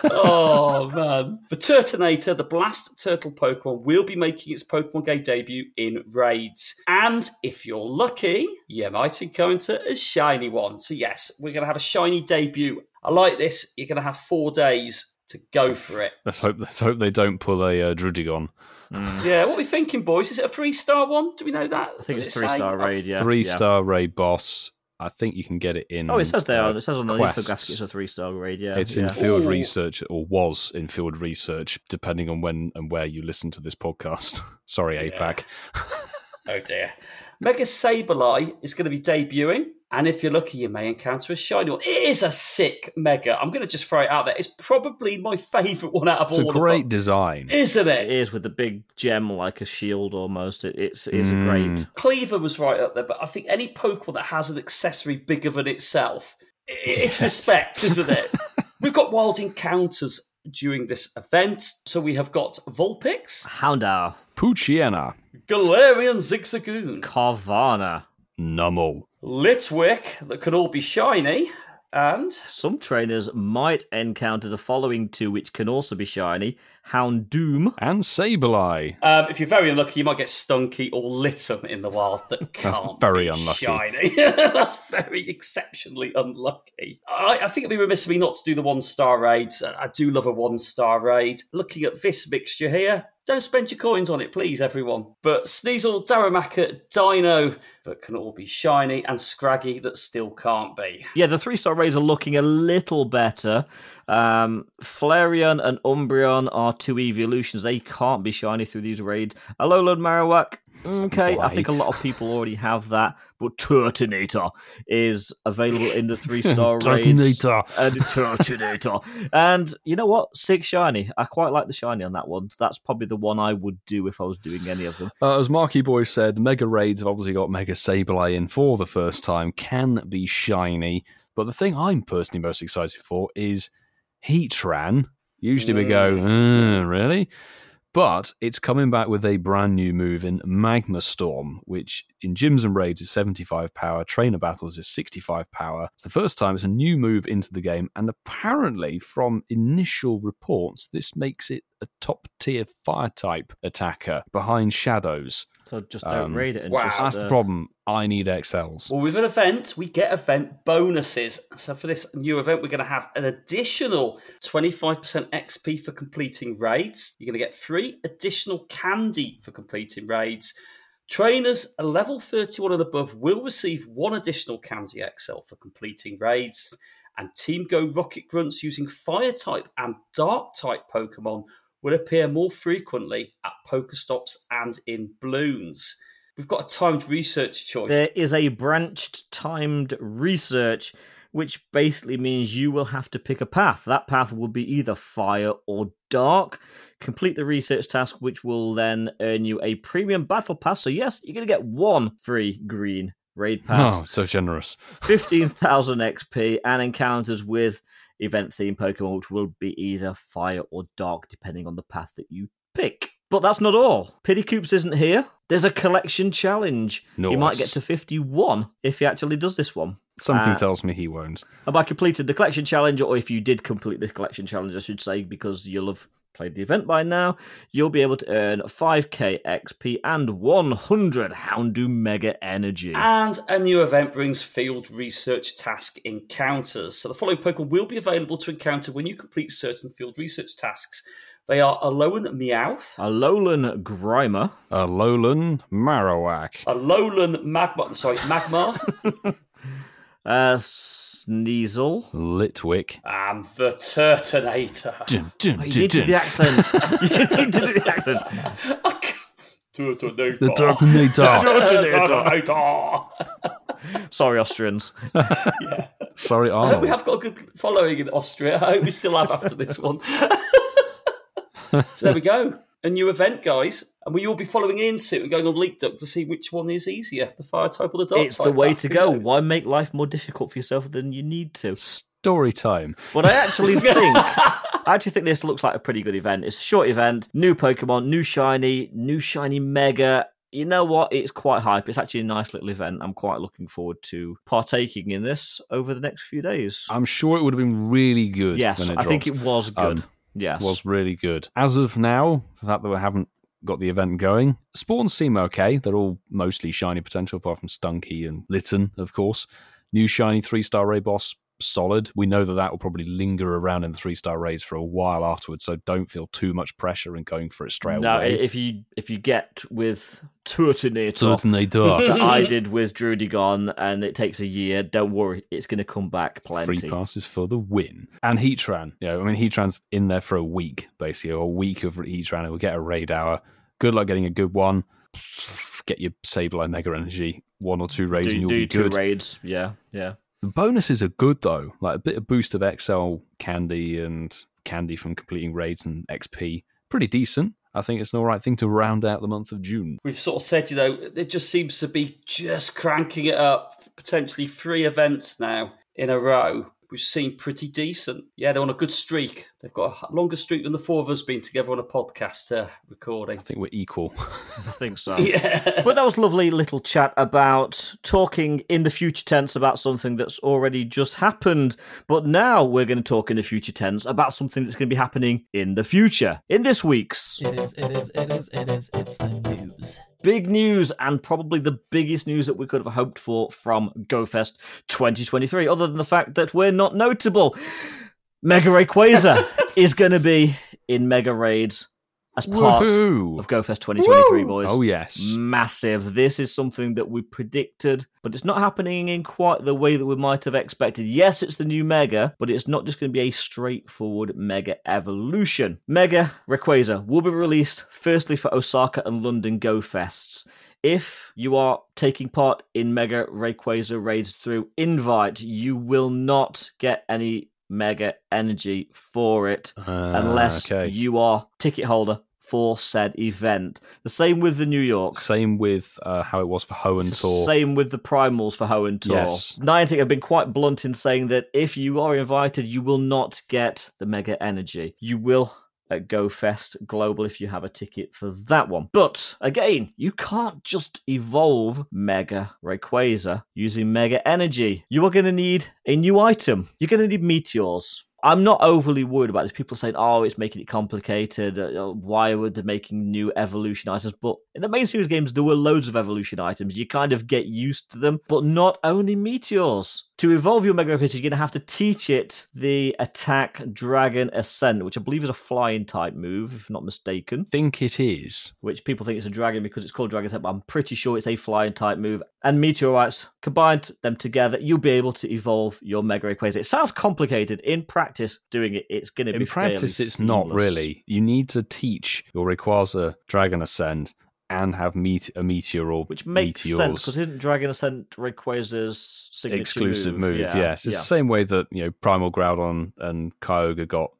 Oh, man. The Turtonator, the Blast Turtle Pokemon, will be making its Pokemon Go debut in raids. And if you're lucky, you might encounter a shiny one. So yes, we're going to have a shiny debut. I like this. You're going to have four days to go for it. Let's hope. Let's hope they don't pull a uh, Drudigon. Mm. Yeah, what are we thinking, boys? Is it a three-star one? Do we know that? I think Does it's it three say? star raid, yeah. Three yeah. star raid boss. I think you can get it in. Oh, it says there. uh, It says on the quests. infographic it's a three star raid, yeah. It's yeah. in field Ooh. research, or was in field research, depending on when and where you listen to this podcast. Sorry, A PAC. Oh, dear. Mega Sableye is going to be debuting. And if you're lucky, you may encounter a shiny one. It is a sick Mega. I'm going to just throw it out there. It's probably my favourite one out of It's all a of them. great design. Isn't It it? is with the big gem like a shield almost. It, it's it's Mm. a great. Cleaver was right up there, but I think any Pokemon that has an accessory bigger than itself, i- it's Yes. respect, isn't it? We've got wild encounters during this event. So we have got Vulpix, Houndour, Poochyena, Galarian Zigzagoon, Carvana. Nummel, Litwick, that can all be shiny, and Some trainers might encounter the following two, which can also be shiny: Houndoom. and Sableye. um, if you're very unlucky, you might get Stunky or Littum in the wild that can't very be unlucky. shiny. That's very exceptionally unlucky. I, I think it'd be remiss of me not to do the one-star raids. I do love a one-star raid. Looking at this mixture here, don't spend your coins on it, please, everyone. But Sneasel, Darumaka, Dino, that can all be shiny, and Scraggy, that still can't be. Yeah, the three star raids are looking a little better. Um, Flareon and Umbreon are two evolutions. They can't be shiny through these raids. Alolan Marowak. Okay, I think a lot of people already have that, but Turtonator is available in the three-star raids. Turtonator. And Turtonator. And you know what? Six shiny. I quite like the shiny on that one. That's probably the one I would do if I was doing any of them. Uh, as Marky Boy said, Mega Raids have obviously got Mega Sableye in for the first time, can be shiny. But the thing I'm personally most excited for is Heatran. Usually we go, uh, really? But it's coming back with a brand new move in Magma Storm, which in gyms and raids is seventy-five power, trainer battles is sixty-five power. It's the first time it's a new move into the game, and apparently from initial reports, this makes it a top-tier fire-type attacker behind Shadows. So just don't Um, raid it. And wow. just, That's uh, the problem. I need X Ls. Well, with an event, we get event bonuses. So for this new event, we're going to have an additional twenty-five percent X P for completing raids. You're going to get three additional candy for completing raids. Trainers a level thirty-one and above will receive one additional candy X L for completing raids. And Team Go Rocket Grunts using Fire-type and Dark-type Pokemon will appear more frequently at Pokestops and in balloons. We've got a timed research choice. There is a branched timed research, which basically means you will have to pick a path. That path will be either fire or dark. Complete the research task, which will then earn you a premium battle pass. So yes, you're going to get one free green raid pass, Oh, so generous. fifteen thousand X P, and encounters with event-themed Pokemon, which will be either fire or dark, depending on the path that you pick. But that's not all. Pity Coops isn't here. There's a collection challenge. Nice. He might get to fifty-one if he actually does this one. Something Uh, tells me he won't. And by completed the collection challenge, or if you did complete the collection challenge, I should say, because you'll have played the event by now, you'll be able to earn five K X P and one hundred Houndoom Mega Energy. And a new event brings field research task encounters. So the following Pokemon will be available to encounter when you complete certain field research tasks. They are Alolan Meowth, Alolan Grimer, Alolan Marowak, Alolan Magma, sorry, Magmar, uh, Sneasel. Litwick. and the Turtonator. Dun, dun, Oh, you dun, need to do dun. the accent. You need to do the accent. Turtonator. The Turtonator. Turtonator. Sorry, Austrians. Sorry, I hope we Arnold. have got a good following in Austria. I hope we still have after this one. So there we go. A new event, guys. And we will be following in soon and going on Leak Duck to see which one is easier, the fire type or the dark It's type. the way Ah, to who go. knows? Why make life more difficult for yourself than you need to? Story time. But I actually think I actually think this looks like a pretty good event. It's a short event, new Pokemon, new shiny, new shiny Mega. You know what? It's quite hype. It's actually a nice little event. I'm quite looking forward to partaking in this over the next few days. I'm sure it would have been really good. Yes, when it I think it dropped. was good. Um, yes. was really good. As of now, the fact that we haven't got the event going, spawns seem okay. They're all mostly shiny potential, apart from Stunky and Litten, of course. New shiny three-star Ray boss, solid. We know that that will probably linger around in the three-star Rays for a while afterwards, so don't feel too much pressure in going for it straight No, away. if you if you get with Turtonator, Turtonator. that I did with Drudigon, and it takes a year, don't worry, it's going to come back plenty. Free passes for the win. And Heatran. You know, I mean, Heatran's in there for a week, basically. A week of Heatran. It will get a raid hour. Good luck getting a good one. Get your Sableye Mega Energy. One or two raids Do, and you'll do be two good. raids, yeah, yeah. The bonuses are good, though. Like a bit of boost of X L candy and candy from completing raids and X P. Pretty decent. I think it's an all right thing to round out the month of June. We've sort of said, you know, it just seems to be just cranking it up. Potentially three events now in a row, which seem pretty decent. Yeah, they're on a good streak. They've got a longer streak than the four of us being together on a podcast uh, recording. I think we're equal. I think so. Yeah. But that was lovely little chat about talking in the future tense about something that's already just happened. But now we're going to talk in the future tense about something that's going to be happening in the future. In this week's It is, it is, it is, it is, it's the news. big news, and probably the biggest news that we could have hoped for from GoFest twenty twenty-three, other than the fact that we're not notable. Mega Rayquaza is going to be in Mega Raids as part Woohoo! of GoFest twenty twenty-three, Woo! boys. Oh, yes. Massive. This is something that we predicted, but it's not happening in quite the way that we might have expected. Yes, it's the new Mega, but it's not just going to be a straightforward Mega evolution. Mega Rayquaza will be released firstly for Osaka and London GoFests. If you are taking part in Mega Rayquaza raids through Invite, you will not get any Mega Energy for it Uh, unless okay. you are ticket holder for said event. The same with the New York. Same with uh, how it was for Hoenn It's Tour. the same with the Primals for Hoenn Tour. Yes. Niantic have been quite blunt in saying that if you are invited, you will not get the Mega Energy. You will at GoFest Global if you have a ticket for that one. But again, you can't just evolve Mega Rayquaza using Mega Energy. You are going to need a new item. You're going to need Meteors. I'm not overly worried about this. People saying, oh, it's making it complicated. Uh, why would they making new evolution items? But in the main series games, there were loads of evolution items. You kind of get used to them, but not only Meteors. To evolve your Mega Rayquaza, you're going to have to teach it the Attack Dragon Ascent, which I believe is a flying type move, if not mistaken. think it is. Which people think it's a dragon because it's called Dragon Ascent, but I'm pretty sure it's a flying type move. And Meteorites, combined them together, you'll be able to evolve your Mega Rayquaza. It sounds complicated. In practice, doing it, it's going to be In practice, fairly it's not seamless. really. You need to teach your Rayquaza Dragon Ascend and have meet a meteor or Which makes meteors. sense, because isn't Dragon Ascent Rayquaza's signature exclusive move. Yeah, Yes, it's yeah. the same way that you know Primal Groudon and Kyogre got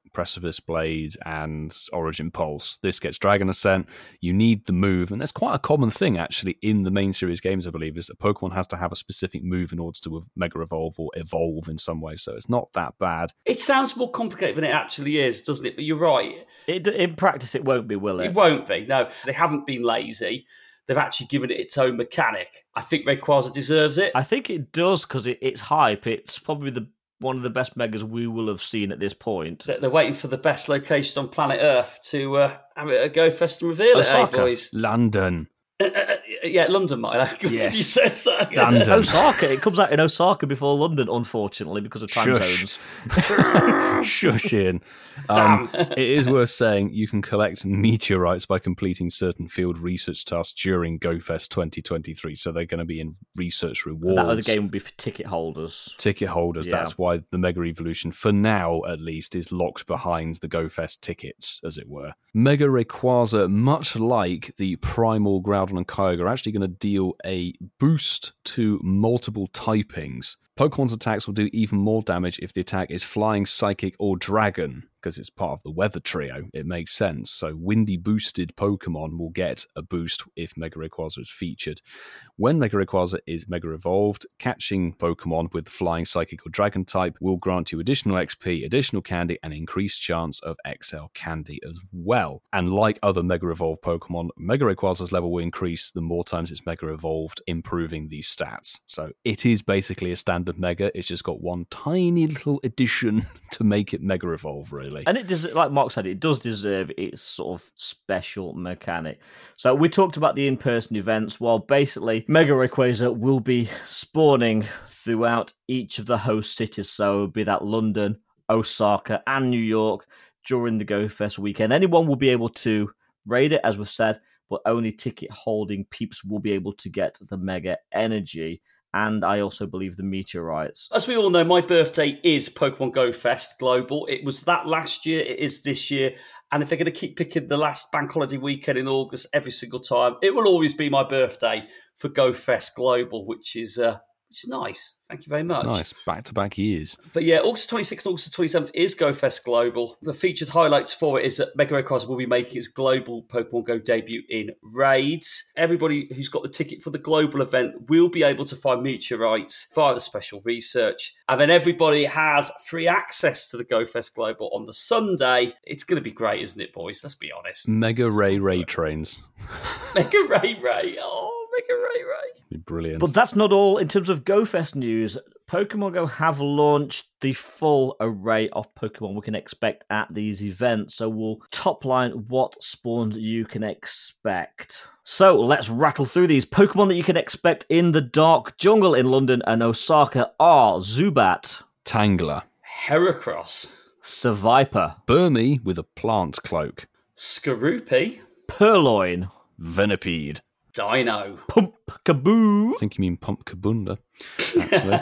Precipice Blade and Origin Pulse. This gets Dragon Ascent. You need the move, and that's quite a common thing actually in the main series games, I believe, is that Pokemon has to have a specific move in order to Mega Evolve or evolve in some way, so it's not that bad. It sounds more complicated than it actually is, doesn't it? But you're right. It, in practice, it won't be, will it? It won't be. No, they haven't been lazy. They've actually given it its own mechanic. I think Rayquaza deserves it. I think it does because it, it's hype. It's probably the one of the best Megas we will have seen at this point. They're waiting for the best location on planet Earth to uh, have it a Go Fest and reveal Osaka. it, eh, boys? London. Uh, uh, yeah, London, might. Yes. Did you say so? London. Osaka. It comes out in Osaka before London, unfortunately, because of time Shush. zones. Shush, Ian. Um, it is worth saying you can collect meteorites by completing certain field research tasks during GoFest twenty twenty-three, so they're going to be in research rewards. That other game would be for ticket holders. Ticket holders, Yeah. That's why the Mega Evolution, for now at least, is locked behind the GoFest tickets, as it were. Mega Rayquaza, much like the Primal Groudon and Kyogre, are actually going to deal a boost to multiple typings. Pokemon's attacks will do even more damage if the attack is Flying, Psychic, or Dragon, because it's part of the Weather Trio. It makes sense. So Windy boosted Pokemon will get a boost if Mega Rayquaza is featured. When Mega Rayquaza is Mega Evolved, catching Pokemon with Flying, Psychic, or Dragon type will grant you additional X P, additional candy, and increased chance of X L candy as well. And like other Mega Evolved Pokemon, Mega Rayquaza's level will increase the more times it's Mega Evolved, improving these stats. So it is basically a standard Mega. It's just got one tiny little addition to make it Mega Evolve, really. And it does, like Mark said, it does deserve its sort of special mechanic. So we talked about the in-person events. Well, basically, Mega Rayquaza will be spawning throughout each of the host cities. So be that London, Osaka, and New York during the GoFest weekend. Anyone will be able to raid it, as we've said, but only ticket-holding peeps will be able to get the Mega Energy. And I also believe the meteorites. As we all know, my birthday is Pokemon Go Fest Global. It was that last year, it is this year. And if they're going to keep picking the last bank holiday weekend in August every single time, it will always be my birthday for Go Fest Global, which is uh, which is nice. Thank you very much. Nice, back-to-back years. But yeah, August twenty-sixth and August twenty-seventh is Go Fest Global. The featured highlights for it is that Mega Rayquaza will be making its global Pokemon Go debut in raids. Everybody who's got the ticket for the global event will be able to find meteorites via the special research. And then everybody has free access to the Go Fest Global on the Sunday. It's going to be great, isn't it, boys? Let's be honest. Mega It's- Ray it's Ray great. trains. Mega Ray Ray. Oh, Mega Ray Ray. Brilliant. But that's not all in terms of GoFest news. Pokemon Go have launched the full array of Pokemon we can expect at these events. So we'll top line what spawns you can expect. So let's rattle through these. Pokemon that you can expect in the Dark Jungle in London and Osaka are Zubat, Tangler. Heracross. Seviper, Burmy with a plant cloak. Skorupi. Purloin, Venipede. Dino. Pumpkaboo, I think you mean Pumpkabunda, actually.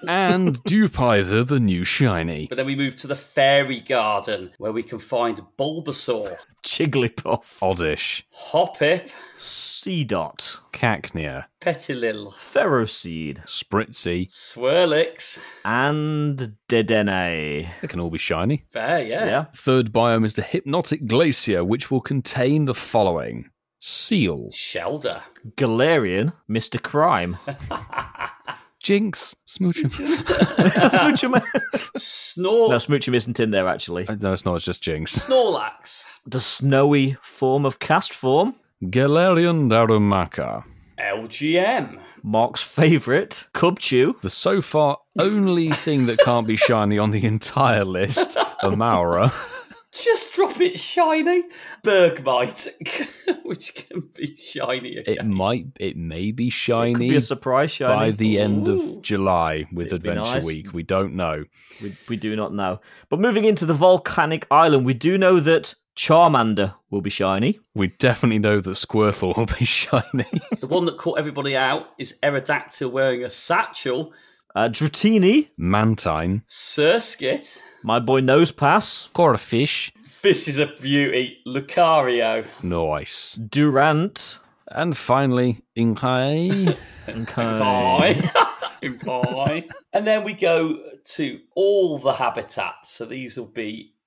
And Dewpider, the new shiny. But then we move to the Fairy Garden, where we can find Bulbasaur, Jigglypuff, Oddish. Hoppip, Seedot, Cacnea. Petilil, Ferroseed, Spritzy. Swirlix. and Dedenne. They can all be shiny. Fair, yeah. Yeah. Third biome is the Hypnotic Glacier, which will contain the following. Seal. Shelder. Galarian, Mister Crime. Jinx. Smoochum. Smoochum. Snor- No, Smoochum isn't in there, actually. No, it's not, it's just Jinx. Snorlax. The snowy form of cast form. Galarian Darumaka. L G M. Mark's favourite, Cubchoo. The so far only thing that can't be shiny on the entire list, Amaura. Just drop it shiny. Bergmite, which can be shiny It again. might, it may be Could shiny be a surprise shiny. by the end Ooh. of July with It'd be Adventure nice. Week. We don't know. We, we do not know. But moving into the volcanic island, we do know that Charmander will be shiny. We definitely know that Squirtle will be shiny. The one that caught everybody out is Aerodactyl wearing a satchel. Uh, Dratini, Mantine. Surskit. my boy Nosepass, Corfish. This is a beauty. Lucario. Nice. Durant, And finally, Inkai. okay. Bye. Bye. And then we go to all the habitats. So these will be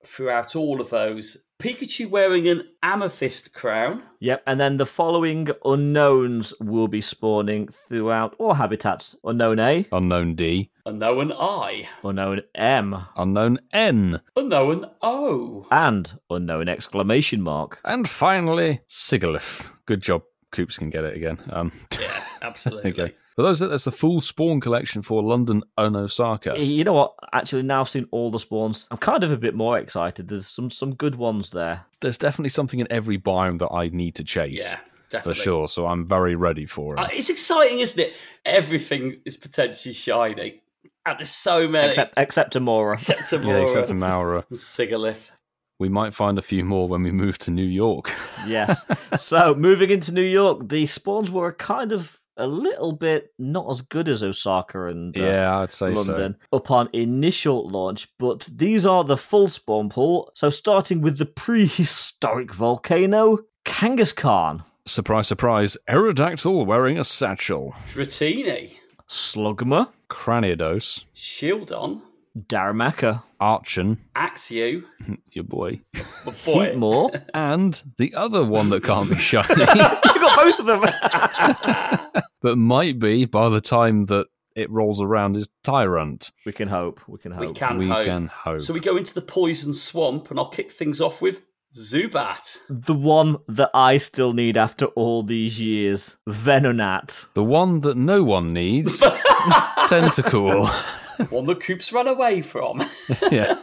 throughout all of those. Pikachu wearing an amethyst crown. Yep, and then the following unknowns will be spawning throughout all habitats. Unknown A, Unknown D. Unknown I. unknown M, Unknown N. Unknown O. and unknown exclamation mark. And finally, Sigalith. Good job. Coops can get it again. Um, Yeah, absolutely. okay. For those, that's the full spawn collection for London and Osaka. You know what? Actually, now I've seen all the spawns, I'm kind of a bit more excited. There's some some good ones there. There's definitely something in every biome that I need to chase. Yeah, For definitely. sure, so I'm very ready for it. Uh, it's exciting, isn't it? Everything is potentially shiny. And there's so many. Except except Amora. Except Amora. yeah, except to Maura. and Sigalith. We might find a few more when we move to New York. Yes. So moving into New York, the spawns were kind of a little bit not as good as Osaka and uh, yeah, I'd say London upon initial launch, but these are the full spawn pool. So starting with the prehistoric volcano, Kangaskhan, so. Surprise, surprise, Aerodactyl wearing a satchel. Dratini. Slugma, Cranidos, Shieldon. Darumaka, Archon, Axew. your boy, My boy. Heatmore. and the other one that can't be shiny, You got both of them. but might be by the time that it rolls around is Tyrant. We can hope. We can hope. We can we hope. can hope. So we go into the poison swamp, and I'll kick things off with Zubat. The one that I still need after all these years, Venonat. The one that no one needs, Tentacool. One that Coops ran away from. yeah.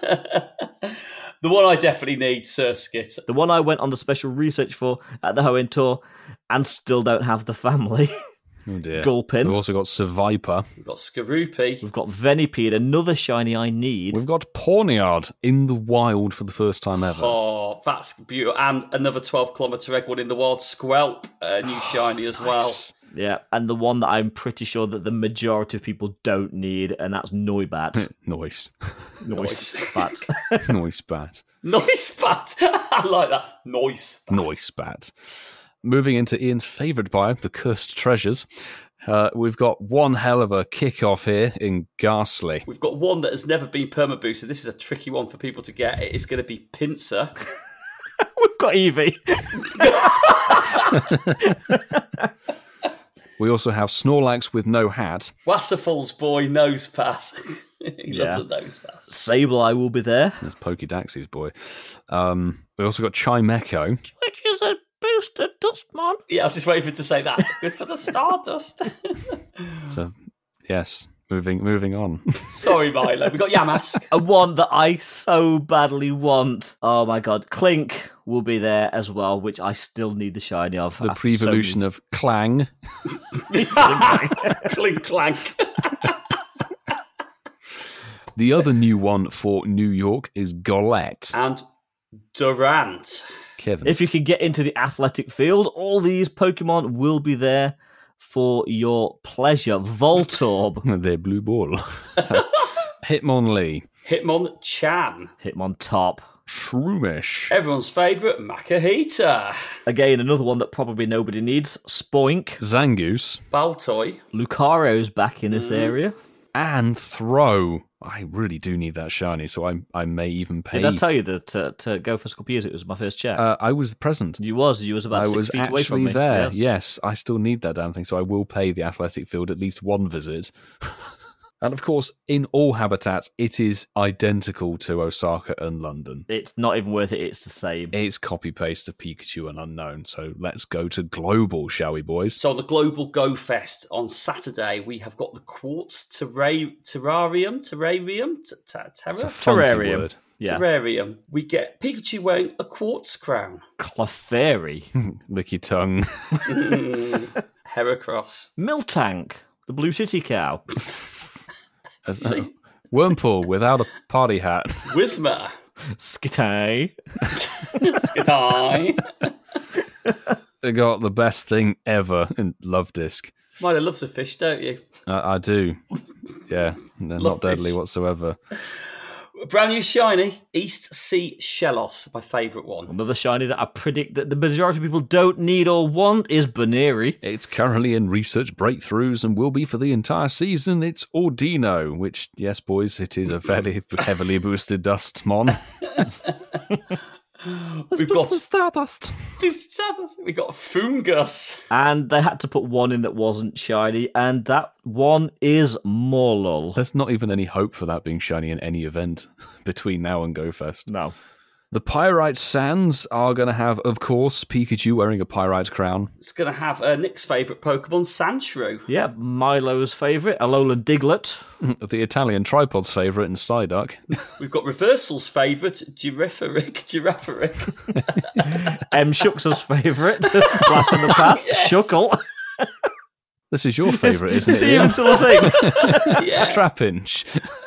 The one I definitely need, Surskit. The one I went on the special research for at the Hoenn tour and still don't have the family. Oh dear. Gulpin. We've also got Surviper. We've got Skaroopy. We've got Venipede, another shiny I need. We've got Pawniard in the wild for the first time ever. Oh, that's beautiful. And another twelve kilometre egg one in the wild. Squelp, a new shiny as well. Yeah, and the one that I'm pretty sure that the majority of people don't need, and that's Noibat. Noise. Noise. Bat. Noise bat. Nice bat. I like that. Nice bat. Noise bat. Moving into Ian's favourite biome, the Cursed Treasures. Uh, we've got one hell of a kick-off here in Ghastly. We've got one that has never been perma-boosted. This is a tricky one for people to get. It's going to be Pinsir. We've got Eevee. We also have Snorlax with no hat. Wasserfall's boy, nose pass. he Yeah. loves a nose pass. Sableye will be there. That's Pokedaxy's boy. Um, we also got Chimecho. Which is a booster Dustmon. Yeah, I was just waiting for it to say that. Good for the Stardust. So, yes, moving moving on. Sorry, Milo. We've got Yamask. A one that I so badly want. Oh my god. Clink will be there as well, which I still need the shiny of. The after pre-evolution of Clang. Clink clank. The other new one for New York is Golett. And Durant. Kevin. If you can get into the athletic field, all these Pokemon will be there for your pleasure. Voltorb, Their blue ball. Hitmonlee. Hitmonchan. Hitmontop. Shroomish. Everyone's favourite, Makahita. Again, another one that probably nobody needs. Spoink. Zangoose. Baltoy. Lucario's back in this area. And Throw. I really do need that shiny, so I I may even pay. Did I tell you that to, to go for Scorpius, it was my first check? uh, I was present. you was. You was about I six was feet away from actually me. there. Yes. Yes, I still need that damn thing, so I will pay the athletic field at least one visit. And of course, in all habitats, it is identical to Osaka and London. It's not even worth it. It's the same. It's copy paste of Pikachu and Unknown. So let's go to global, shall we, boys? So on the Global Go Fest on Saturday, we have got the Quartz terra- Terrarium, Terrarium, T- T- It's a Terra? funky Terrarium. word. Yeah. Terrarium. We get Pikachu wearing a quartz crown. Clefairy. Lick your tongue. Mm. Heracross. Miltank. The Blue City Cow. Say Wurmple without a party hat. Whismer. Skitay. Skitai. They got the best thing ever in Love Disc. Milo loves a fish, don't you? I, I do. Yeah, they're Love not deadly fish. whatsoever. Brand new shiny, East Sea Shellos, my favourite one. Another shiny that I predict that the majority of people don't need or want is Baneri. It's currently in research breakthroughs and will be for the entire season. It's Ordino, which, yes, boys, it is a very heavily boosted Dustmon. We've got Stardust. we got Fungus. And they had to put one in that wasn't shiny, and that one is Morlul. There's not even any hope for that being shiny in any event between now and GoFest. No. The Pyrite Sands are going to have, of course, Pikachu wearing a Pyrite crown. It's going to have uh, Nick's favourite Pokemon, Sandshrew. Yeah, Milo's favourite, Alolan Diglett. The Italian tripod's favourite in Psyduck. We've got Reversal's favourite, Giraffaric. Giraffaric. M. Shux's favourite, Blast from the Past, Yes. Shuckle. This is your favourite, Is- isn't is it, he Ian? even still a thing? Yeah. Trapinch.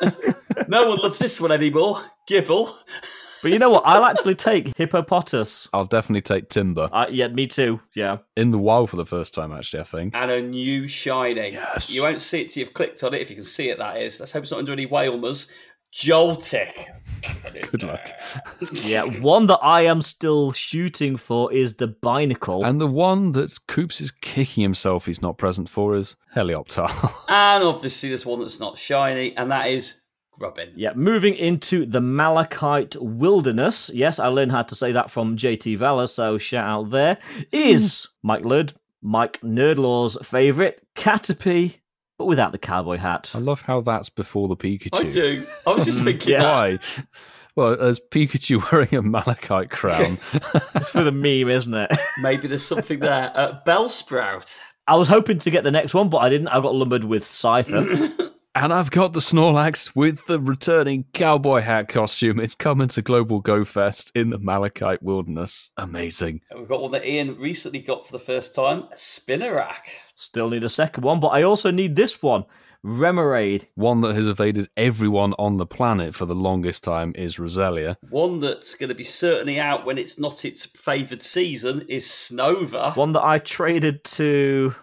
No one loves this one anymore. Gibble. But you know what? I'll actually take Hippopotas. I'll definitely take Timber. Uh, yeah, me too. Yeah. In the wild for the first time, actually, I think. And a new shiny. Yes. You won't see it till you've clicked on it, if you can see it, that is. Let's hope it's not under any Whalmers. Joltik. Good luck. Yeah, one that I am still shooting for is the Binacle. And the one that Coops is kicking himself he's not present for is Helioptile. And obviously there's one that's not shiny, and that is Grubbin. Yeah, moving into the Malachite Wilderness. Yes, I learned how to say that from J T Valor, so shout out there. Is Mike Lud, Mike Nerdlaw's favourite, Caterpie, but without the cowboy hat. I love how that's before the Pikachu. I do. I was just thinking Yeah. that. Why? Well, there's Pikachu wearing a Malachite crown. It's for the meme, isn't it? Maybe there's something there. Uh, Bellsprout. I was hoping to get the next one, but I didn't. I got lumbered with Scyther. And I've got the Snorlax with the returning cowboy hat costume. It's coming to Global Go Fest in the Malachite Wilderness. Amazing. We've got one that Ian recently got for the first time, Spinnerack. Still need a second one, but I also need this one. Remoraid. One that has evaded everyone on the planet for the longest time is Roselia. One that's going to be certainly out when it's not its favoured season is Snova. One that I traded to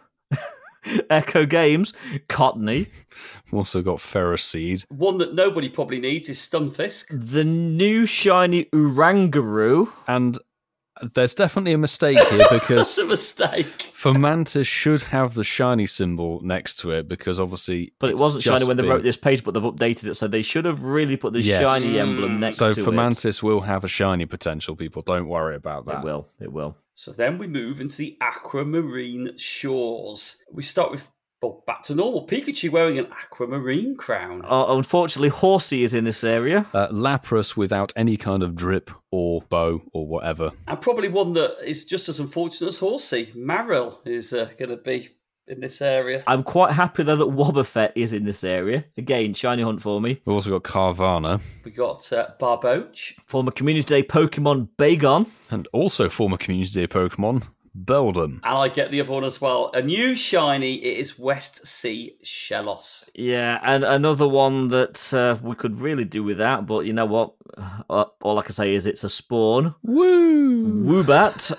Echo Games, Cottony. We've also got Ferroseed. One that nobody probably needs is Stunfisk. The new shiny Urangaroo. And there's definitely a mistake here because That's a mistake. Fomantis should have the shiny symbol next to it because obviously... But it it's wasn't just shiny when they been- wrote this page, but they've updated it, so they should have really put the Yes. shiny emblem next So to Fomantis will have a shiny potential, people. Don't worry about it. that. It will, it will. So then we move into the aquamarine shores. We start with, well, back to normal. Pikachu wearing an aquamarine crown. Uh, unfortunately, Horsey is in this area. Uh, Lapras without any kind of drip or bow or whatever. And probably one that is just as unfortunate as Horsey. Marill is uh, going to be in this area. I'm quite happy, though, that Wobbuffet is in this area. Again, shiny hunt for me. We've also got Carvana We got uh, Barboach. Former Community Day Pokemon Bagon. and also former Community Day Pokemon, Beldum. And I get the other one as well. A new shiny, it is West Sea Shellos. Yeah, and another one that uh, we could really do without, but you know what? Uh, all I can say is it's a spawn. Woo! Woobat.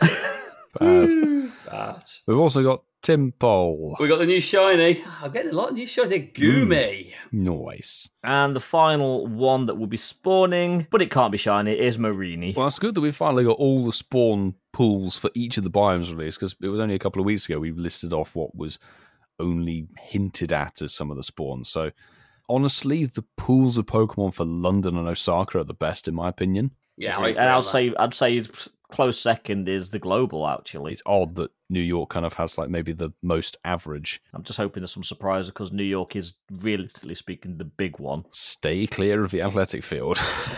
Bad. That. We've also got Timpole. We got the new shiny. I'm getting a lot of new shinies here. Goomy. Nice. And the final one that will be spawning, but it can't be shiny, is Marini. Well, it's good that we've finally got all the spawn pools for each of the biomes released, because it was only a couple of weeks ago we listed off what was only hinted at as some of the spawns. So, honestly, the pools of Pokemon for London and Osaka are the best, in my opinion. Yeah, I and agree I'll on that. say, I'd say close second is the global, actually. It's odd that New York kind of has like maybe the most average. I'm just hoping there's some surprise because New York is, realistically speaking, the big one. Stay clear of the athletic field.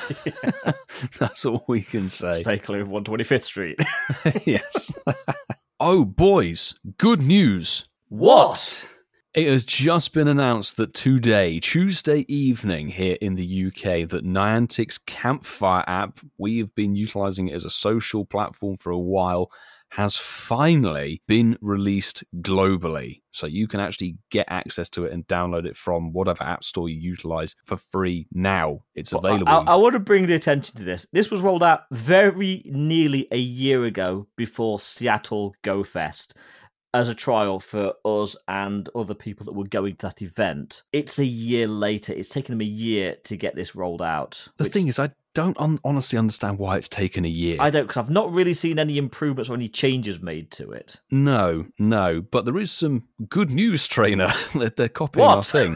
That's all we can say. Stay clear of one twenty-fifth Street. Yes. Oh, boys, good news. What? It has just been announced that today, Tuesday evening here in the U K, that Niantic's Campfire app, we have been utilising it as a social platform for a while, has finally been released globally. So you can actually get access to it and download it from whatever app store you utilise for free now. It's available. I, I want to bring the attention to this. This was rolled out very nearly a year ago before Seattle Go Fest. as a trial for us and other people that were going to that event. It's a year later. It's taken them a year to get this rolled out. The which- thing is, I don't un- honestly understand why it's taken a year. I don't, because I've not really seen any improvements or any changes made to it. No, no, but there is some good news, trainer. They're, they're copying What? our thing.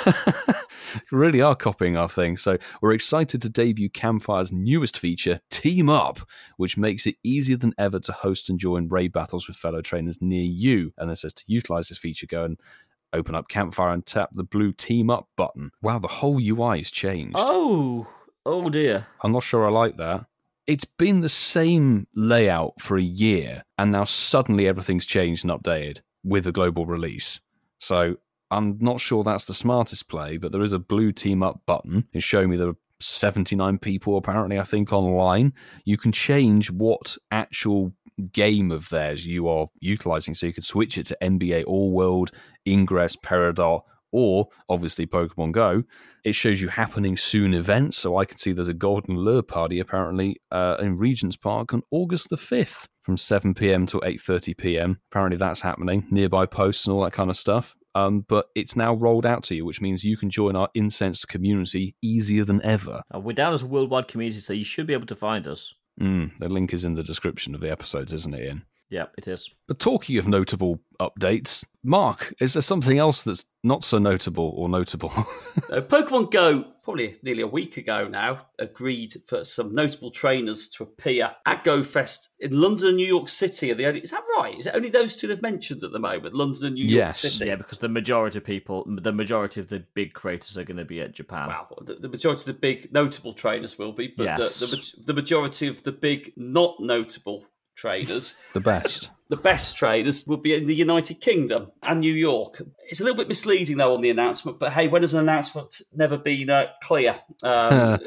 Really are copying our thing. So we're excited to debut Campfire's newest feature, Team Up, which makes it easier than ever to host and join raid battles with fellow trainers near you. And it says to utilize this feature, go and open up Campfire and tap the blue Team Up button. Wow, the whole U I has changed. Oh, oh dear. I'm not sure I like that. It's been the same layout for a year, and now suddenly everything's changed and updated with a global release. So I'm not sure that's the smartest play, but there is a blue Team Up button. It's showing me there are seventy-nine people, apparently, I think, online. You can change what actual game of theirs you are utilizing, so you could switch it to N B A All-World, Ingress, Peridot, or, obviously, Pokemon Go. It shows you happening soon events, so I can see there's a Golden Lure party, apparently, uh, in Regent's Park on August the fifth from seven p.m. to eight thirty p.m. Apparently that's happening, nearby posts and all that kind of stuff. Um, but it's now rolled out to you, which means you can join our incensed community easier than ever. Uh, we're down as a worldwide community, so you should be able to find us. Mm, the link is in the description of the episodes, isn't it, Ian? Yeah, it is. But talking of notable updates, Mark, is there something else that's not so notable or notable? Uh, Pokemon Go, probably nearly a week ago now, agreed for some notable trainers to appear at GoFest in London and New York City. Are the only, is that right? Is it only those two they've mentioned at the moment, London and New Yes. York City? Yeah, because the majority of people, the majority of the big creators are going to be at Japan. Wow, the, the majority of the big notable trainers will be, but Yes. the, the, the majority of the big not notable trainers, The best. the best traders, will be in the United Kingdom and New York. It's a little bit misleading, though, on the announcement, but hey, when has an announcement never been uh, clear? Um,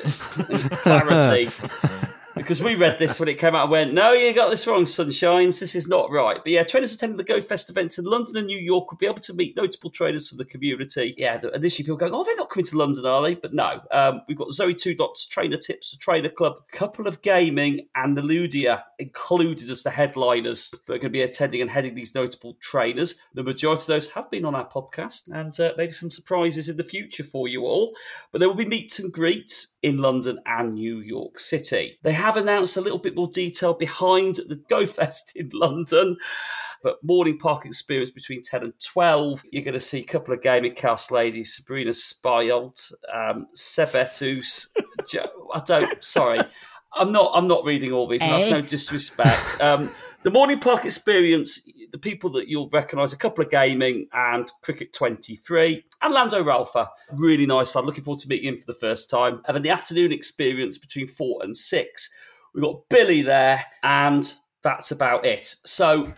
clarity. Because we read this when it came out and went, no, you got this wrong, Sunshines. This is not right. But yeah, trainers attending the GoFest events in London and New York will be able to meet notable trainers from the community. Yeah, initially people going, oh, they're not coming to London, are they? But no, um, we've got Zoe Two Dots, Trainer Tips, the Trainer Club, Couple of Gaming, and the Ludia included as the headliners that are going to be attending and heading these notable trainers. The majority of those have been on our podcast, and uh, maybe some surprises in the future for you all. But there will be meets and greets in London and New York City. They have announced a little bit more detail behind the GoFest in London. But morning park experience between ten and twelve. You're going to see a couple of gaming cast ladies, Sabrina Spyolt, um, Sebetus. Jo- I don't, sorry. I'm not I'm not reading all these, and that's no disrespect. Um, the morning park experience, the people that you'll recognise, a couple of gaming and Cricket twenty-three, and Lando Ralpha. Really nice lad. Looking forward to meeting him for the first time. And then the afternoon experience between four and six. We've got Billy there, and that's about it. So,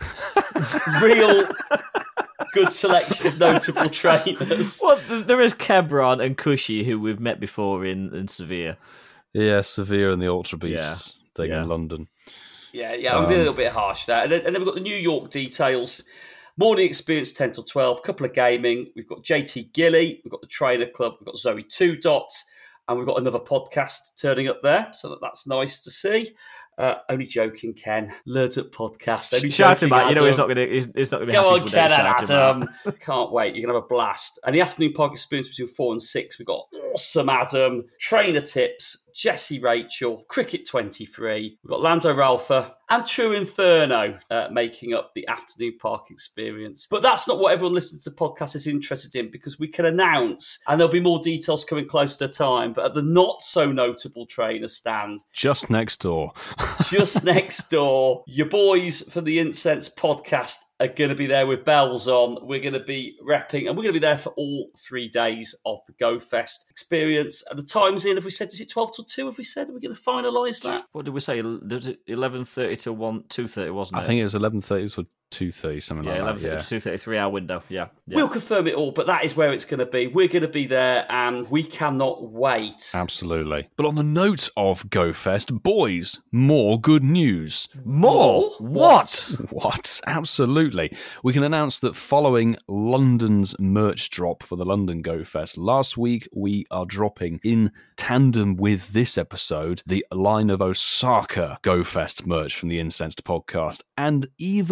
real good selection of notable trainers. Well, th- there is Kebron and Cushy, who we've met before in, in Severe. Yeah, Severe and the Ultra Beasts Yeah. thing Yeah. in London. Yeah, yeah, I'm being a little bit harsh there. And then, and then we've got the New York details. Morning experience ten till twelve, couple of gaming. We've got J T Gilly, we've got the Trainer Club, we've got Zoe Two Dots, and we've got another podcast turning up there. So that, that's nice to see. Uh, only joking, Ken. Learned at podcast. Only Shout him joking, out. You know he's Adam. not going to. He's, he's not going to be Go happy on, with Ken that. and Shout him out. Adam. Can't wait. You're going to have a blast. And the afternoon park experience between four and six, we've got awesome Adam, Trainer Tips, Jessie Rachel, Cricket twenty-three, we've got Lando Ralpha, and True Inferno uh, making up the afternoon park experience. But that's not what everyone listening to the podcast is interested in, because we can announce, and there'll be more details coming close to time, but at the not-so-notable trainer stand, Just next door. just next door, your boys from the Incense podcast are going to be there with bells on. We're going to be repping, and we're going to be there for all three days of the GoFest experience. And the time's in, have we said, is it twelve till two, have we said? Are we going to finalise that? What did we say? Was it eleven thirty to one, two thirty, wasn't it? I think it was eleven thirty to two thirty, something yeah, like eleven that. thirty Yeah. to two thirty, three hour window. Yeah, yeah. We'll confirm it all, but that is where it's going to be. We're going to be there, and we cannot wait. Absolutely. But on the note of GoFest, boys, more good news. More? What? What? Absolutely. We can announce that following London's merch drop for the London GoFest last week, we are dropping in tandem with this episode the line of Osaka GoFest merch from the Incensed podcast. And even more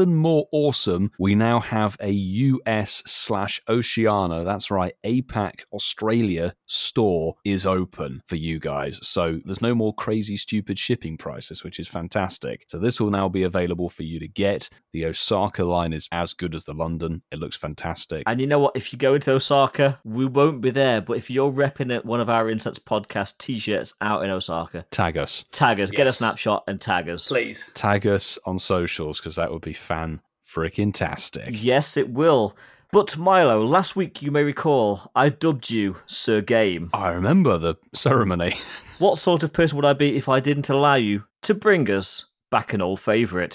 awesome, we now have a U S slash Oceania, that's right, APAC Australia store is open for you guys. So there's no more crazy, stupid shipping prices, which is fantastic. So this will now be available for you to get. The Osaka line is as good as the London. It looks fantastic. And you know what? If you go into Osaka, we won't be there. But if you're repping at one of our Insets podcast t-shirts out in Osaka, Tag us. tag us, get a Yes. snapshot and tag us. Please. Tag us on socials, because that would be fan-frickin-tastic. Yes, it will. But Milo, last week you may recall, I dubbed you Sir Game. I remember the ceremony. What sort of person would I be if I didn't allow you to bring us back an old favourite?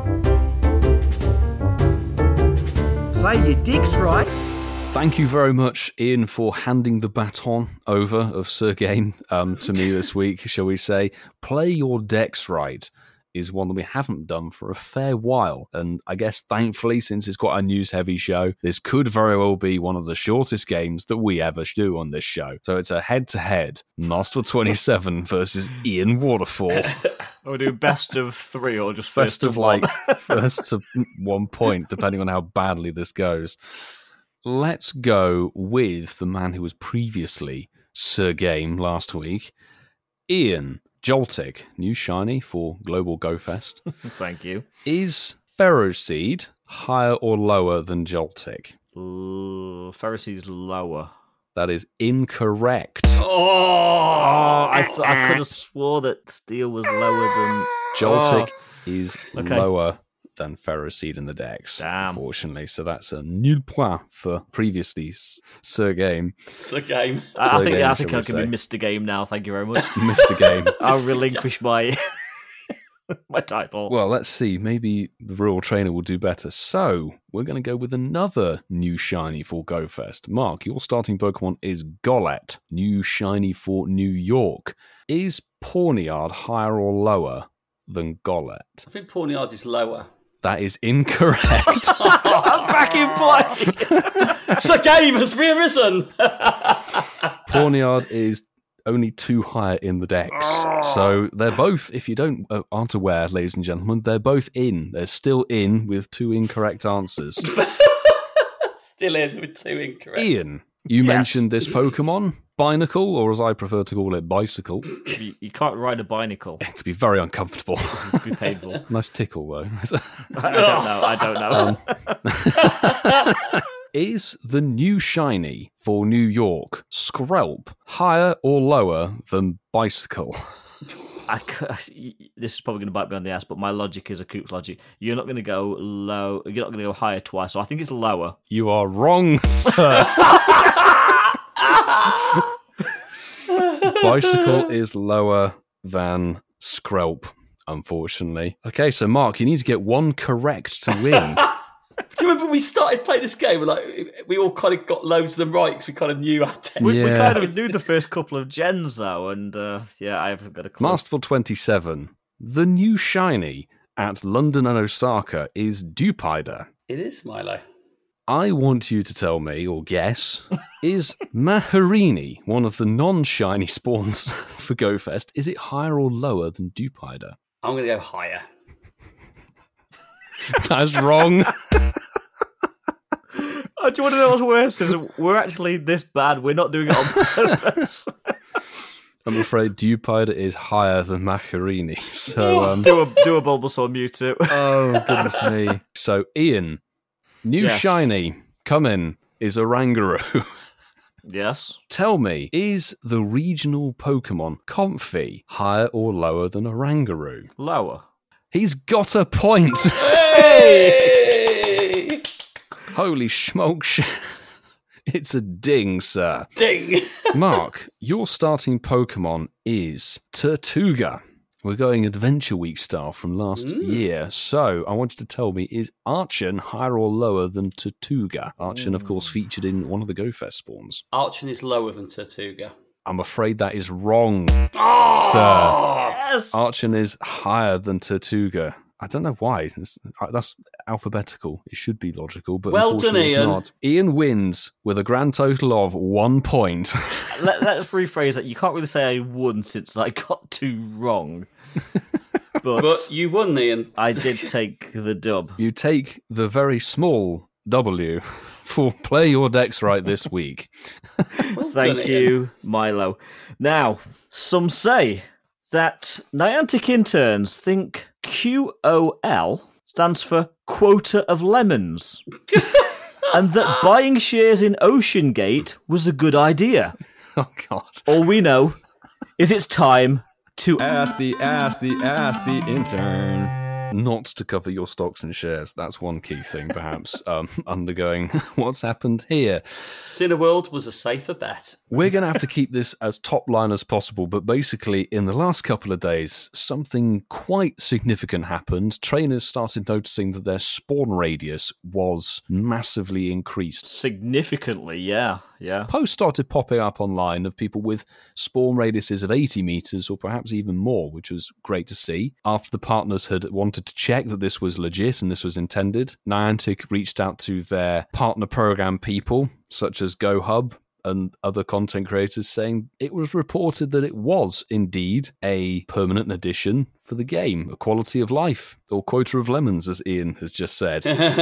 Play your dicks right. Thank you very much, Ian, for handing the baton over of Sir Game um, to me this week, shall we say. Play Your Decks Right is one that we haven't done for a fair while. And I guess, thankfully, since it's quite a news-heavy show, this could very well be one of the shortest games that we ever do on this show. So it's a head-to-head, Master twenty-seven versus Ian Waterfall. We'll do best of three or just First first of, one. like, first to one point, depending on how badly this goes. Let's go with the man who was previously Sir Game last week, Ian Joltik, new shiny for Global Go Fest. Thank you. Is Ferroseed higher or lower than Joltik? L- Pharisees lower. That is incorrect. Oh, I th- I could have swore that Steel was lower than Joltik Oh. is Okay. lower than Ferroseed in the decks, Damn. unfortunately. So that's a nul point for previously s- Sir Game. It's a game. I, I Sir think Game, yeah, I shall think we I can say. be Mister Game now. Thank you very much. Mister Game. I'll relinquish my my title. Well, let's see. Maybe the Royal Trainer will do better. So, we're going to go with another new shiny for GoFest. Mark, your starting Pokemon is Golett, new shiny for New York. Is Pawniard higher or lower than Golett? I think Pawniard is lower. That is incorrect. I'm back in play. It's a game has rearisen. Pawniard is only two higher in the decks. So they're both, if you don't uh, aren't aware, ladies and gentlemen, they're both in. They're still in with two incorrect answers. Still in with two incorrect. Ian, you Yes. mentioned this Pokemon, Binacle, or as I prefer to call it, Bicycle. you, you can't ride a binacle. It could be very uncomfortable. It'd be painful. Nice tickle, though. I, I don't know. I don't know. Is the new shiny for New York, Skrelp, higher or lower than Bicycle? I c- this is probably going to bite me on the ass, but my logic is a Coop's logic. You're not going to go low. You're not going to go higher twice, so I think it's lower. You are wrong, sir. Bicycle is lower than Skrelp, unfortunately. Okay, so Mark, you need to get one correct to win. Do you remember we started playing this game? Like we all kind of got loads of them right because we kind of knew our text. We, we Yeah. kind of knew the first couple of gens, though, and uh, yeah, I haven't got a clue. Masterful twenty-seven. The new shiny at London and Osaka is Dupider. It is Milo. I want you to tell me, or guess, is Maharini one of the non-shiny spawns for GoFest? Is it higher or lower than Dupider? I'm going to go higher. That's wrong. Oh, do you want to know what's worse? Is we're actually this bad. We're not doing it on purpose. I'm afraid Dupider is higher than Maharini. So, um, do a do a Bulbasaur Mewtwo. oh goodness me. So, Ian, new Yes. shiny coming is Oranguru. Yes. Tell me, is the regional Pokemon Comfy higher or lower than Oranguru? Lower. He's got a point. Hey! Holy smokes. It's a ding, sir. Ding! Mark, your starting Pokemon is Turtuga. We're going Adventure Week style from last Mm. year. So I want you to tell me, is Archon higher or lower than Turtuga? Archon, of course, featured in one of the GoFest spawns. Archon is lower than Tortuga. I'm afraid that is wrong, Oh! sir. Yes. Archon is higher than Tortuga. I don't know why. It's, uh, that's alphabetical. It should be logical, but Well done, unfortunately it's Ian. not. Ian wins with a grand total of one point. Let, let's rephrase that. You can't really say I won since I got two wrong. But, But you won, Ian. I did take the dub. You take the very small W for Play Your Decks Right this week. Well done, Thank Ian. you, Milo. Now, some say that Niantic interns think Q O L stands for Quota of Lemons, and that buying shares in Ocean Gate was a good idea. Oh, God. All we know is it's time to Ask the, ask the, ask the intern. Not to cover your stocks and shares. That's one key thing, perhaps, um, undergoing what's happened here. Cineworld was a safer bet. We're going to have to keep this as top line as possible, but basically, in the last couple of days, something quite significant happened. Trainers started noticing that their spawn radius was massively increased. significantly, yeah, yeah. Posts started popping up online of people with spawn radiuses of eighty meters or perhaps even more, which was great to see. After the partners had wanted to check that this was legit and this was intended, Niantic reached out to their partner program people, such as GoHub and other content creators, saying it was reported that it was indeed a permanent addition for the game, a quality of life, or quota of lemons, as Ian has just said.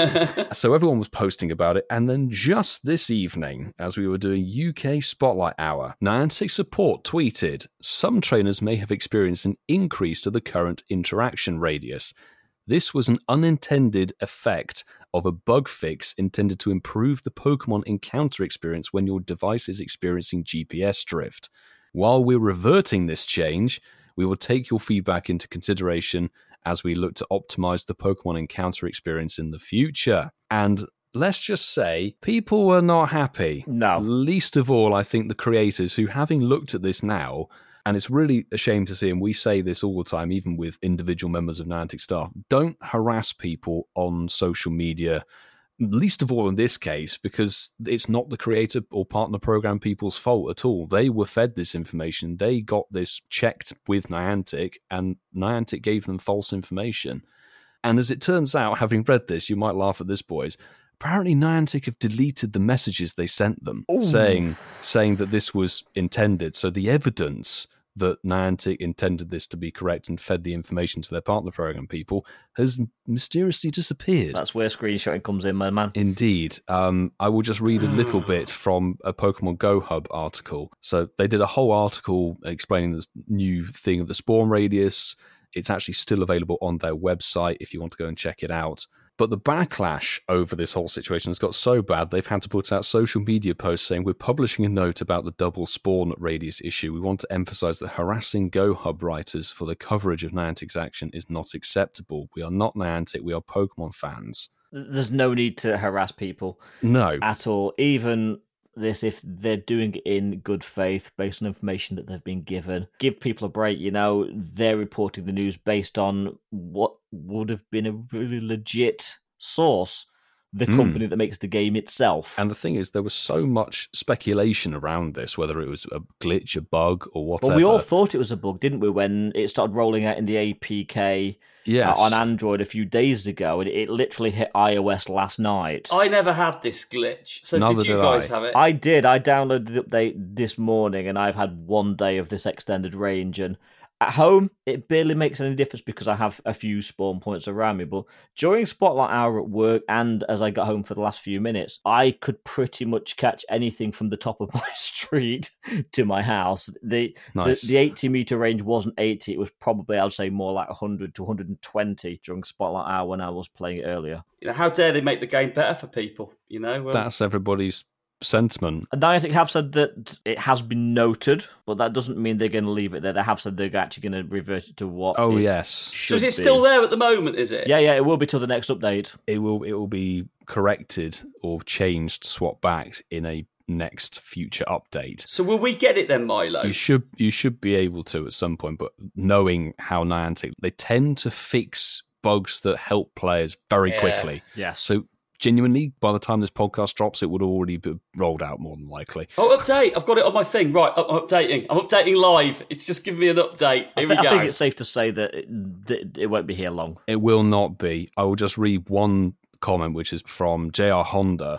So everyone was posting about it, and then just this evening, as we were doing U K Spotlight Hour, Niantic Support tweeted, some trainers may have experienced an increase to the current interaction radius. This was an unintended effect of a bug fix intended to improve the Pokemon encounter experience when your device is experiencing G P S drift. While we're reverting this change, we will take your feedback into consideration as we look to optimize the Pokemon encounter experience in the future. And let's just say, people were not happy. No. Least of all, I think the creators who, having looked at this now, and it's really a shame to see, and we say this all the time, even with individual members of Niantic staff, don't harass people on social media, least of all in this case, because it's not the creator or partner program people's fault at all. They were fed this information. They got this checked with Niantic, and Niantic gave them false information. And as it turns out, having read this, you might laugh at this, boys, apparently Niantic have deleted the messages they sent them, saying saying that this was intended. So the evidence that Niantic intended this to be correct and fed the information to their partner program people has mysteriously disappeared. That's where screenshotting comes in, my man. Indeed. Um, I will just read a little bit from a Pokemon Go Hub article. So they did a whole article explaining the new thing of the spawn radius. It's actually still available on their website if you want to go and check it out. But the backlash over this whole situation has got so bad, they've had to put out social media posts saying, we're publishing a note about the double spawn radius issue. We want to emphasize that harassing GoHub writers for the coverage of Niantic's action is not acceptable. We are not Niantic, we are Pokemon fans. There's no need to harass people No. at all. Even this, if they're doing it in good faith, based on information that they've been given. Give people a break, you know, they're reporting the news based on what would have been a really legit source, the Mm. company that makes the game itself. And the thing is, there was so much speculation around this, whether it was a glitch, a bug, or whatever. Well, we all thought it was a bug, didn't we, when it started rolling out in the A P K Yes. uh, on Android a few days ago, and it literally hit iOS last night. I never had this glitch. So Neither did you did guys I. have it? I did. I downloaded the update this morning, and I've had one day of this extended range. And at home, it barely makes any difference because I have a few spawn points around me. But during Spotlight Hour at work, and as I got home for the last few minutes, I could pretty much catch anything from the top of my street to my house. The Nice. the, the eighty meter range wasn't eighty; it was probably, I'd say, more like one hundred to one hundred twenty during Spotlight Hour when I was playing it earlier. You know, how dare they make the game better for people? You know, well, That's everybody's sentiment. And Niantic have said that it has been noted, but that doesn't mean they're going to leave it there. They have said they're actually going to revert it to what. Oh, it yes. so should is it be. still there at the moment? Is it? Yeah, yeah, it will be till the next update. It will it will be corrected or changed, swapped back in a next future update. So will we get it then, Milo? You should you should be able to at some point, but knowing how Niantic, they tend to fix bugs that help players very Yeah. quickly. Yes. So genuinely, by the time this podcast drops, it would already be rolled out more than likely. Oh, update! I've got it on my thing. Right, I'm updating. I'm updating live. It's just giving me an update. I, Here thi- we go. I think it's safe to say that it, that it won't be here long. It will not be. I will just read one comment, which is from J R Honda,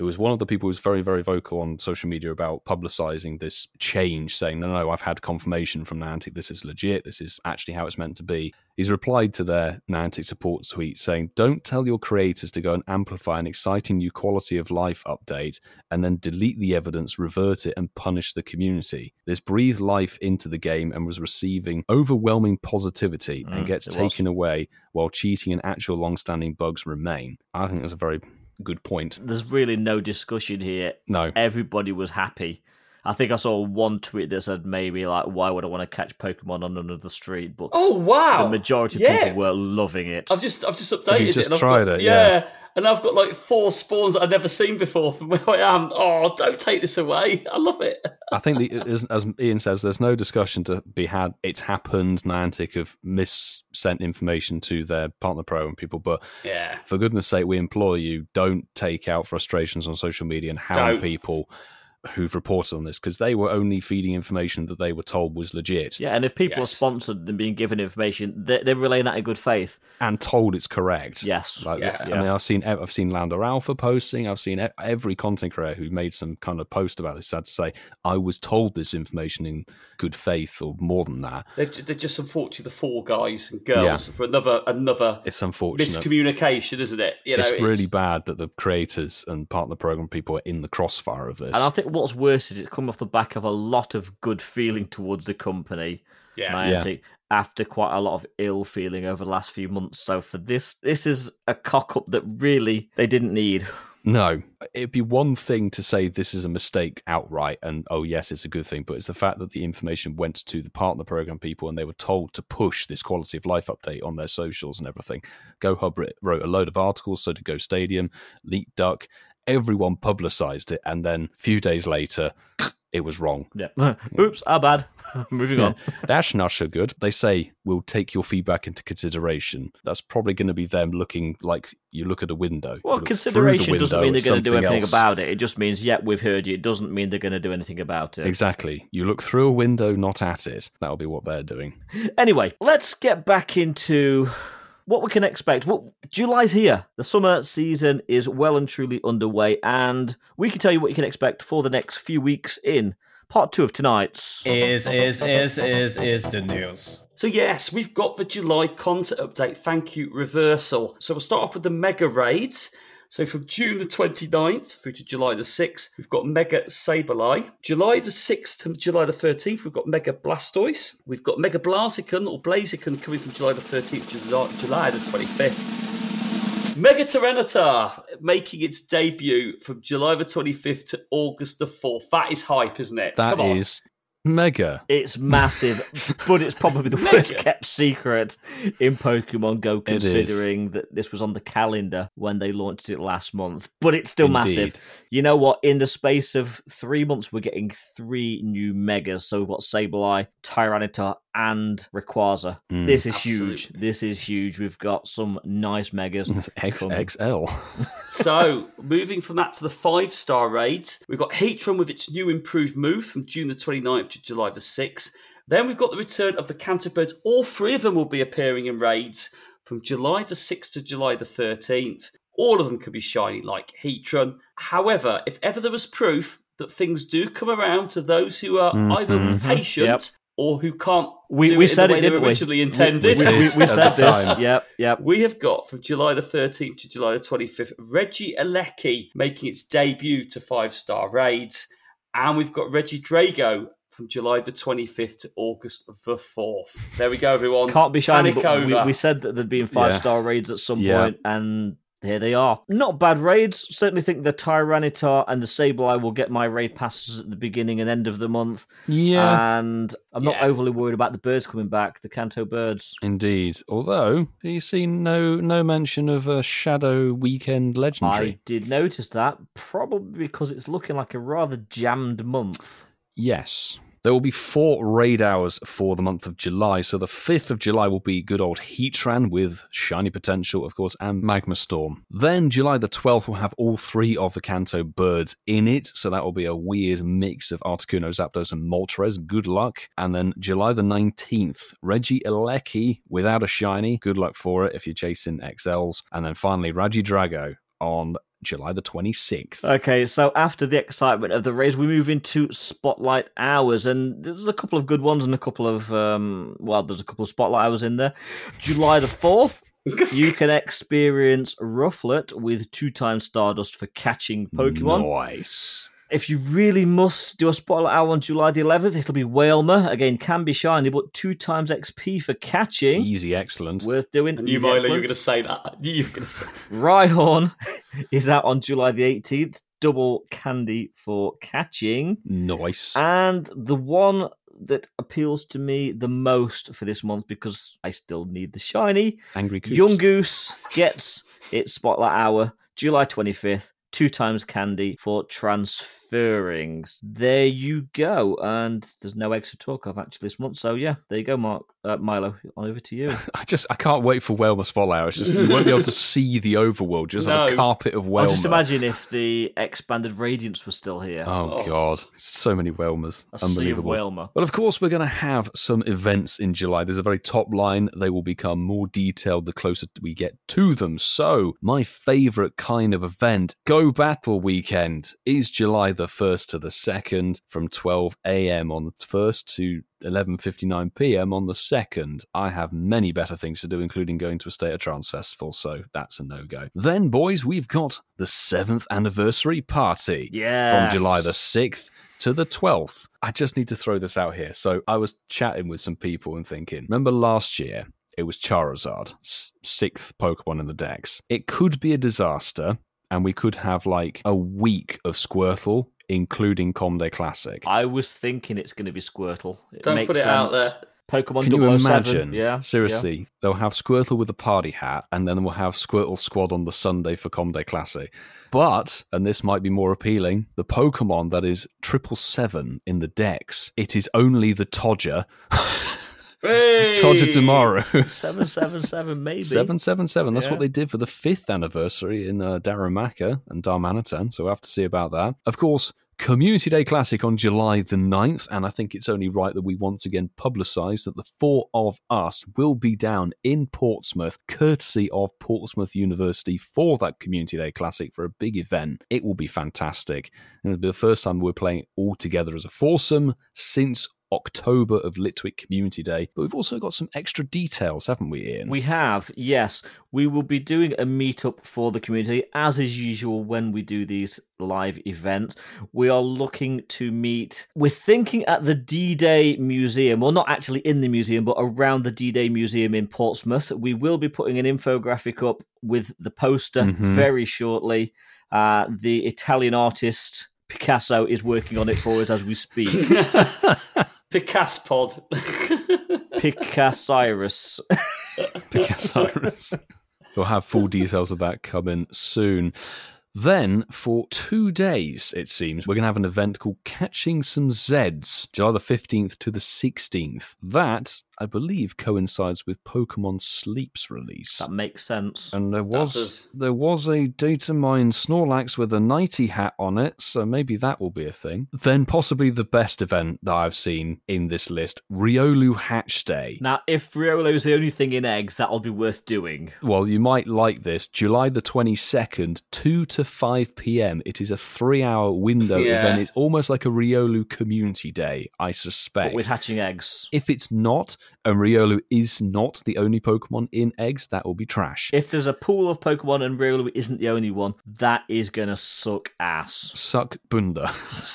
who was one of the people who was very, very vocal on social media about publicising this change, saying, no, no, I've had confirmation from Niantic, this is legit, this is actually how it's meant to be. He's replied to their Niantic support tweet saying, don't tell your creators to go and amplify an exciting new quality of life update and then delete the evidence, revert it, and punish the community. This breathed life into the game and was receiving overwhelming positivity Mm, and gets it taken was. away while cheating and actual long-standing bugs remain. I think that's a very good point. There's really no discussion here. No. Everybody was happy. I think I saw one tweet that said maybe like, why would I want to catch Pokemon on another street? But Oh wow! the majority of Yeah. people were loving it. I've just I've just updated Have you it. just and I've tried got- it? Yeah. Yeah. And I've got like four spawns that I've never seen before from where I am. Oh, don't take this away. I love it. I think, the, as, as Ian says, there's no discussion to be had. It's happened. Niantic have missent information to their partner program people, but Yeah. for goodness sake, we implore you, don't take out frustrations on social media and hound Don't. people who've reported on this, because they were only feeding information that they were told was legit Yeah, and if people Yes. are sponsored and being given information, they're, they're relaying that in good faith. and told it's correct. Yes. Like, Yeah. I Yeah. mean, I've seen I've seen Lander Alpha posting. I've seen e- every content creator who made some kind of post about this had to say, "I was told this information in good faith," or more than that. They've just, they're just unfortunately the four guys and girls for another another It's unfortunate. miscommunication, isn't it? You know, it's really bad that the creators and partner program people are in the crossfire of this. And I think what's worse is it's come off the back of a lot of good feeling towards the company, Yeah. Niantic, after quite a lot of ill feeling over the last few months. So for this, this is a cock up that really they didn't need. No, it'd be one thing to say this is a mistake outright and, oh, yes, it's a good thing, but it's the fact that the information went to the partner program people and they were told to push this quality of life update on their socials and everything. GoHub wrote a load of articles, so did Go Stadium, Leak Duck. Everyone publicised it, and then a few days later, it was wrong. Yeah. Oops, our bad. Moving on. That's not so good. They say, we'll take your feedback into consideration. That's probably going to be them looking like you look at a window. Well, Look consideration through the doesn't window mean at they're going to do something anything else. about it. It just means, yeah, we've heard you. It doesn't mean they're going to do anything about it. Exactly. You look through a window, not at it. That'll be what they're doing. Anyway, let's get back into what we can expect. Well, July's here. The summer season is well and truly underway, and we can tell you what you can expect for the next few weeks in part two of tonight's. Is, is, is, is, is the news. So yes, we've got the July content update. Thank you, Reversal. So we'll start off with the Mega Raids. So from June the twenty-ninth through to July the sixth, we've got Mega Sableye. July the sixth to July the thirteenth, we've got Mega Blastoise. We've got Mega Blaziken or Blaziken coming from July the thirteenth to July the twenty-fifth. Mega Tyranitar making its debut from July the twenty-fifth to August the fourth. That is hype, isn't it? That Come on. is mega. It's massive, but it's probably the Mega. worst kept secret in Pokemon Go, It is. considering that this was on the calendar when they launched it last month. But it's still Indeed. massive. You know what? In the space of three months, we're getting three new Megas. So we've got Sableye, Tyranitar, and Rayquaza. Mm. This is Absolutely. huge. This is huge. We've got some nice Megas. X coming. X L. So, moving from that to the five-star raids, we've got Heatran with its new improved move from June the twenty-ninth to July the sixth. Then we've got the return of the Kanto Birds. All three of them will be appearing in raids from July the sixth to July the thirteenth. All of them could be shiny like Heatran. However, if ever there was proof that things do come around to those who are either Mhm. patient Yep. or who can't We, do we it in said the way it, they didn't were we? originally We- intended. We, we, we, we At said the this. time. Yep, yep. We have got from July the thirteenth to July the twenty-fifth, Reggie Alecki making its debut to five-star raids. And we've got Reggie Drago from July the twenty-fifth to August the fourth. There we go, everyone. Can't be shiny, Panic but we, over. we said that there'd be in five-star raids at some Yeah. point, and here they are. Not bad raids. Certainly think the Tyranitar and the Sableye will get my raid passes at the beginning and end of the month. Yeah. And I'm not Yeah. overly worried about the birds coming back, the Kanto birds. Indeed. Although, you see no no mention of a Shadow Weekend Legendary. I did notice that, probably because it's looking like a rather jammed month. Yes. There will be four raid hours for the month of July. So the fifth of July will be good old Heatran with Shiny Potential, of course, and Magma Storm. Then July the twelfth will have all three of the Kanto birds in it. So that will be a weird mix of Articuno, Zapdos, and Moltres. Good luck. And then July the nineteenth, Reggie Alecki without a Shiny. Good luck for it if you're chasing X Ls. And then finally, Regidrago on July the twenty-sixth. Okay, so after the excitement of the race, we move into Spotlight Hours, and there's a couple of good ones and a couple of, um, well, there's a couple of Spotlight Hours in there. July the fourth, you can experience Rufflet with two times Stardust for catching Pokemon. Nice. If you really must do a Spotlight Hour on July the eleventh, it'll be Wailmer. Again, can be shiny, but two times X P for catching. Easy, excellent. Worth doing. I knew, Easy, Milo, excellent. you were going to say that. I knew you were going to say Rhyhorn is out on July the eighteenth. Double candy for catching. Nice. And the one that appeals to me the most for this month, because I still need the shiny, Angry Coops. Young Goose gets its Spotlight Hour July twenty-fifth. Two times candy for transferring. There you go. And there's no eggs to talk of actually this month. So yeah, there you go, Mark. Uh, Milo, over to you. I just I can't wait for Wailmer Spotlight. It's just you won't be able to see the overworld. Just No. have a carpet of Wailmer. I'll just imagine if the expanded Radiance was still here. Oh, Oh. God. So many Wailmers. A sea of Unbelievable. Wailmer. Well, of course, we're going to have some events in July. There's a very top line. They will become more detailed the closer we get to them. So, my favourite kind of event, Go Battle Weekend, is July the first to the second from twelve a.m. on the first to eleven fifty-nine p.m. on the second. I have many better things to do, including going to a State of Trance festival, so that's a no-go. Then, boys, we've got the seventh anniversary party Yes. from July the sixth to the twelfth. I just need to throw this out here. So I was chatting with some people and thinking, remember last year, it was Charizard, s- sixth Pokemon in the Dex. It could be a disaster, and we could have like a week of Squirtle, including Comday Classic. I was thinking it's going to be Squirtle. It Don't makes put it sense. out there. Pokemon Can you double oh seven. imagine? Yeah. Seriously, yeah. they'll have Squirtle with a party hat, and then we'll have Squirtle Squad on the Sunday for Comday Classic. But, and this might be more appealing, the Pokemon that is triple seven in the Dex, it is only the Todger. Hey! Todger tomorrow. seven seven seven, maybe. seven seven seven. That's Yeah. what they did for the fifth anniversary in uh, Darumaka and Darmanitan, so we'll have to see about that. Of course, Community Day Classic on July the ninth, and I think it's only right that we once again publicise that the four of us will be down in Portsmouth, courtesy of Portsmouth University, for that Community Day Classic for a big event. It will be fantastic, and it'll be the first time we're playing all together as a foursome since October of Litwick Community Day. But we've also got some extra details, haven't we, Ian? We have, yes. We will be doing a meetup for the community, as is usual when we do these live events. We are looking to meet, we're thinking at the D-Day Museum, well, not actually in the museum, but around the D-Day Museum in Portsmouth. We will be putting an infographic up with the poster Mhm. very shortly. Uh, the Italian artist Picasso is working on it for us as we speak. Picasso pod. Picassirus. Picassirus. We'll have full details of that coming soon. Then, for two days, it seems, we're going to have an event called Catching Some Zeds, July the fifteenth to the sixteenth. That, I believe, coincides with Pokemon Sleep's release. That makes sense. And there was does. there was a data mine Snorlax with a nighty hat on it, so maybe that will be a thing. Then possibly the best event that I've seen in this list, Riolu Hatch Day. Now, if Riolo is the only thing in eggs, that'll be worth doing. Well, you might like this. July the twenty-second, two to five p.m. It is a three-hour window Yeah. event. It's almost like a Riolu Community Day, I suspect. But with hatching eggs. If it's not, and Riolu is not the only Pokemon in eggs, that will be trash. If there's a pool of Pokemon and Riolo isn't the only one, that is going to suck ass. Suck Bunda.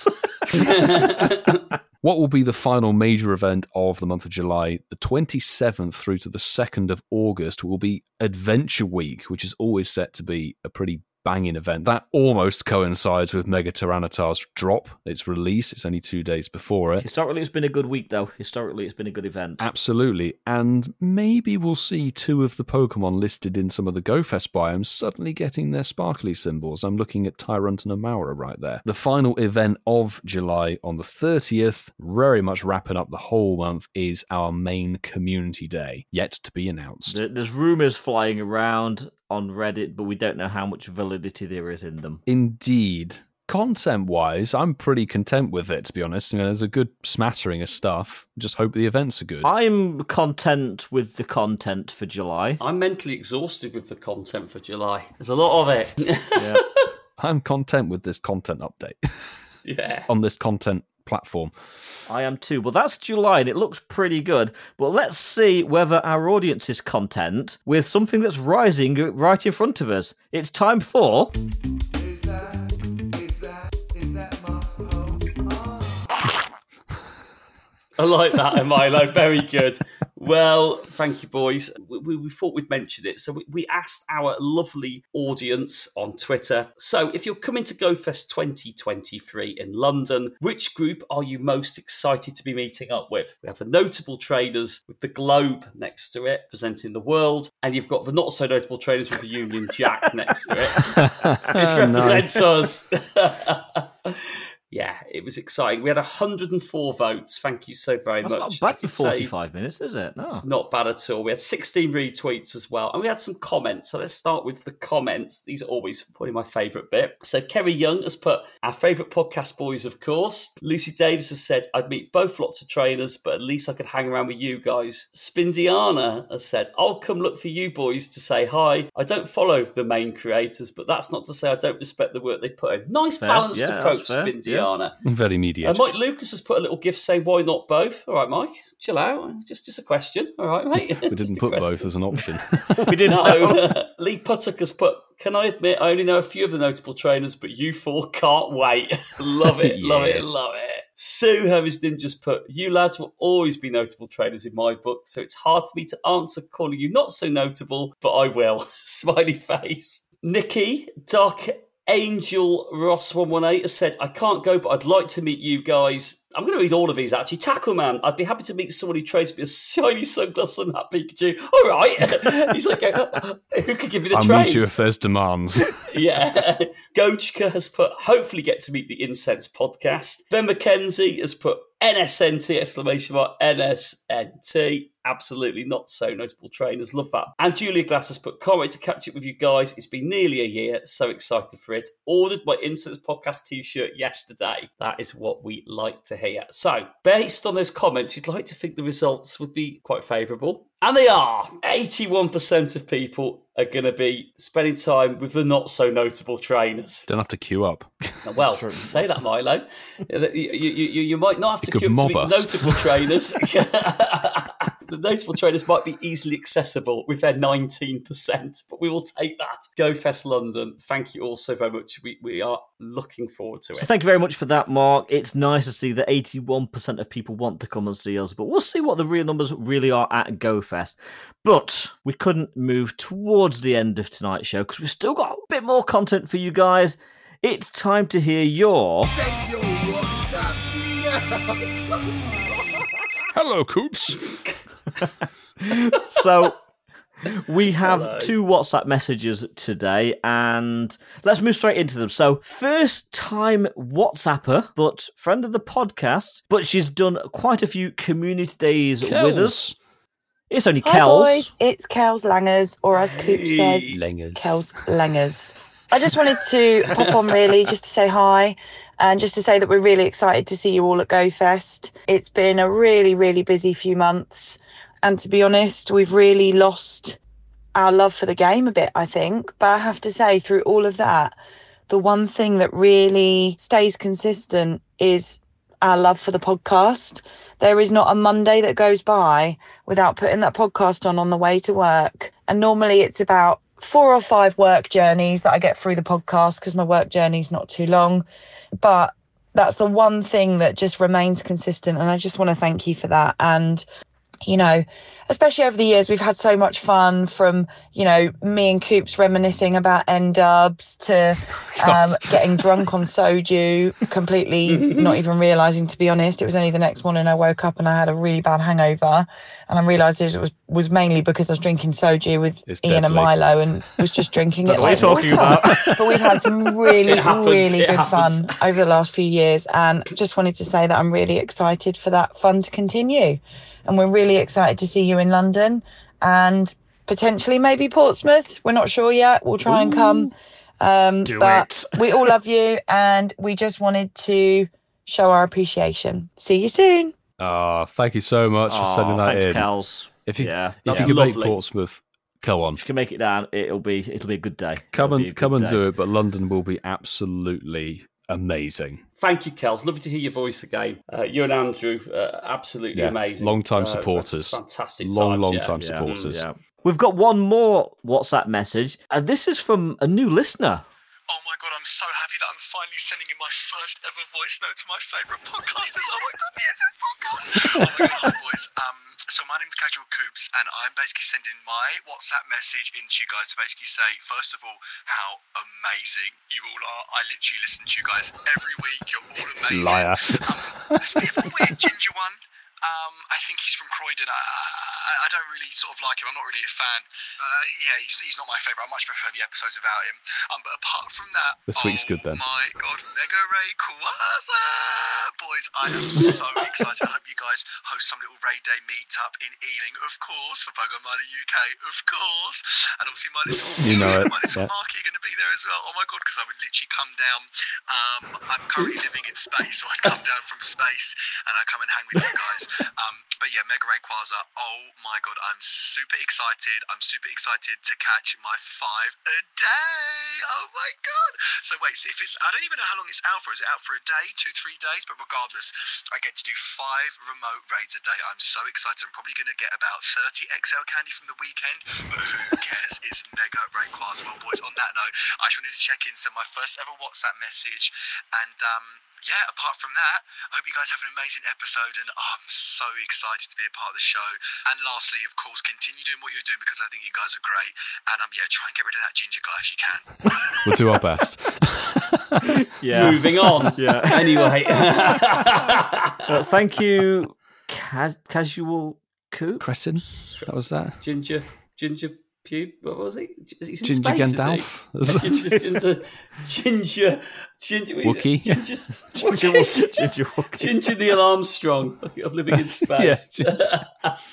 What will be the final major event of the month of July? The twenty-seventh through to the second of August will be Adventure Week, which is always set to be a pretty banging event. That almost coincides with Mega Tyranitar's drop, its release. It's only two days before it. Historically, it's been a good week, though. Historically, it's been a good event. Absolutely. And maybe we'll see two of the Pokemon listed in some of the GoFest biomes suddenly getting their sparkly symbols. I'm looking at Tyrant and Amaura right there. The final event of July on the thirtieth, very much wrapping up the whole month, is our main community day, yet to be announced. There- There's rumours flying around on Reddit, but we don't know how much validity there is in them. Indeed. Content-wise, I'm pretty content with it, to be honest. You know, there's a good smattering of stuff. Just hope the events are good. I'm content with the content for July. I'm mentally exhausted with the content for July. There's a lot of it. Yeah. I'm content with this content update. Yeah. On this content platform. I am too. Well, that's July and it looks pretty good. But let's see whether our audience is content with something that's rising right in front of us. It's time for... Is that, is that, is that Moscow? Oh. I like that, Milo. Very good. Well, thank you, boys. We, we, we thought we'd mention it. So we, we asked our lovely audience on Twitter. So if you're coming to GoFest twenty twenty-three in London, which group are you most excited to be meeting up with? We have the notable trainers with the globe next to it, presenting the world. And you've got the not so notable trainers with the Union Jack next to it. This represents us. Yeah, it was exciting. We had one hundred four votes. Thank you so very That's much. That's not bad for forty-five say, minutes, is it? No. It's not bad at all. We had sixteen retweets as well. And we had some comments. So let's start with the comments. These are always probably my favourite bit. So Kerry Young has put, our favourite podcast boys, of course. Lucy Davis has said, I'd meet both lots of trainers, but at least I could hang around with you guys. Spindiana has said, I'll come look for you boys to say hi. I don't follow the main creators, but that's not to say I don't respect the work they put in. Nice fair. balanced yeah, approach, Spindiana. Yeah. Very mediated. Uh, Mike Lucas has put a little gift saying, why not both? All right, Mike, chill out. Just just a question. All right, mate. We didn't put both as an option. We didn't know. Lee Puttock has put, can I admit I only know a few of the notable trainers, but you four can't wait. Love it, yes. love it, love it. Sue Hermiston just put, you lads will always be notable trainers in my book, so it's hard for me to answer calling you not so notable, but I will. Smiley face. Nikki, Dark Angel Ross one one eight has said, I can't go, but I'd like to meet you guys. I'm going to read all of these, actually. Tackleman, I'd be happy to meet someone who trades me a shiny sunglass on that Pikachu. All right. He's like, uh, who could give me the I'll trade? meet you if there's demands. Yeah. Gochka has put, hopefully get to meet the Incense podcast. Ben McKenzie has put, N S N T, exclamation mark, N S N T. Absolutely not so notable trainers. Love that. And Julia Glass has put, can't wait to catch up with you guys. It's been nearly a year. So excited for it. Ordered my Incense podcast t-shirt yesterday. That is what we like to hear. So, based on those comments, you'd like to think the results would be quite favourable. And they are. eighty-one percent of people are going to be spending time with the not-so-notable trainers. Don't have to queue up. Well, say that, Milo. you, you, you, you might not have to you queue up to meet us. notable trainers. The notable trainers might be easily accessible with their nineteen percent, but we will take that. GoFest London, thank you all so very much. We, we are looking forward to it. So thank you very much for that, Mark. It's nice to see that eighty-one percent of people want to come and see us, but we'll see what the real numbers really are at GoFest. But we couldn't move towards the end of tonight's show because we've still got a bit more content for you guys. It's time to hear your... Send your WhatsApps now. Hello, Coots. So we have Hello. two WhatsApp messages today, and let's move straight into them. So first time WhatsApper, but friend of the podcast, but she's done quite a few community days Kels. with us. It's only Hi Kels. boys, it's Kels Langers, or as Coop says, Langers. Kels Langers. I just wanted to pop on really just to say hi and just to say that we're really excited to see you all at GoFest. It's been a really, really busy few months. And to be honest, we've really lost our love for the game a bit, I think. But I have to say, through all of that, the one thing that really stays consistent is our love for the podcast. There is not a Monday that goes by without putting that podcast on on the way to work. And normally it's about four or five work journeys that I get through the podcast because my work journey is not too long. But that's the one thing that just remains consistent. And I just want to thank you for that. And you know, especially over the years, we've had so much fun from, you know, me and Coops reminiscing about N-dubs to um, getting drunk on soju, completely not even realising, to be honest. It was only the next morning I woke up and I had a really bad hangover. And I realised it was, was mainly because I was drinking soju with It's Ian deadly. and Milo and was just drinking it. What are you like talking about? But we've had some really, It happens, really it good happens. fun over the last few years. And just wanted to say that I'm really excited for that fun to continue. And we're really excited to see you in London and potentially maybe Portsmouth. We're not sure yet. We'll try and come. Um, Do but it. we all love you and we just wanted to show our appreciation. See you soon. Ah, thank you so much for Aw, sending that thanks, in. Kels. If you, Yeah, if that's you could lovely. make Portsmouth, Come on. If you can make it down, it'll be it'll be a good day. Come It'll be a and come good and day. do it, but London will be absolutely amazing. Thank you, Kels. Lovely to hear your voice again. Uh, you and Andrew, uh, absolutely Yeah, amazing. long-time Uh, supporters. Fantastic Long, times, long yeah. time Yeah. supporters. Yeah. We've got one more WhatsApp message, and this is from a new listener. Oh my god, I'm so happy that I'm finally sending in my first ever voice note to my favourite podcasters. Oh my god, the S S podcast. Oh my god, hi boys. Um, so my name's Casual Coops, and I'm basically sending my WhatsApp message into you guys to basically say, first of all, how amazing you all are. I literally listen to you guys every week. You're all amazing. Liar. Um, there's a bit of a weird ginger one. Um, I think he's from Croydon. I, I, I don't really sort of like him. I'm not really a fan. Uh, yeah, he's, he's not my favourite. I much prefer the episodes without him. Um, but apart from that, This week's oh good then. my god, Mega Ray Kwaza! Boys, I am so excited. I hope you guys host some little Ray Day meet-up in Ealing, of course, for Pokemon Mania U K, of course. And obviously my little, You know it, my little yeah. Marky are going to be there as well. Oh my god, because I would literally come down. Um, I'm currently living in space, so I'd come down from space and I'd come and hang with you guys. Um, but yeah, Mega Ray Quasar, oh my god, I'm super excited. I'm super excited to catch my five a day. Oh my god. So wait, so if it's, I don't even know how long it's out for. Is it out for a day, two, three days? But regardless, I get to do five remote raids a day. I'm so excited. I'm probably going to get about thirty X L candy from the weekend, but who cares? It's Mega Ray Quasar. Well, boys, on that note, I just wanted to check in, send my first ever WhatsApp message, and um, yeah, apart from that, I hope you guys have an amazing episode, and oh, I'm so excited to be a part of the show. And lastly, of course, continue doing what you're doing because I think you guys are great. And um, yeah, try and get rid of that ginger guy if you can. We'll do our best. Yeah. Moving on. Yeah. Anyway. Uh, thank you, Ca- Casual Coop. Cretin? That was that? Ginger, Ginger Pube, what was he? He's in Ginger space, Gandalf? Is he? Ginger, Ginger, Ginger, Ginger, what is it? Wookie? Ginger, Ginger, Wookie. Ginger Wookie. Ginger Neil Armstrong of living in space. Ginger.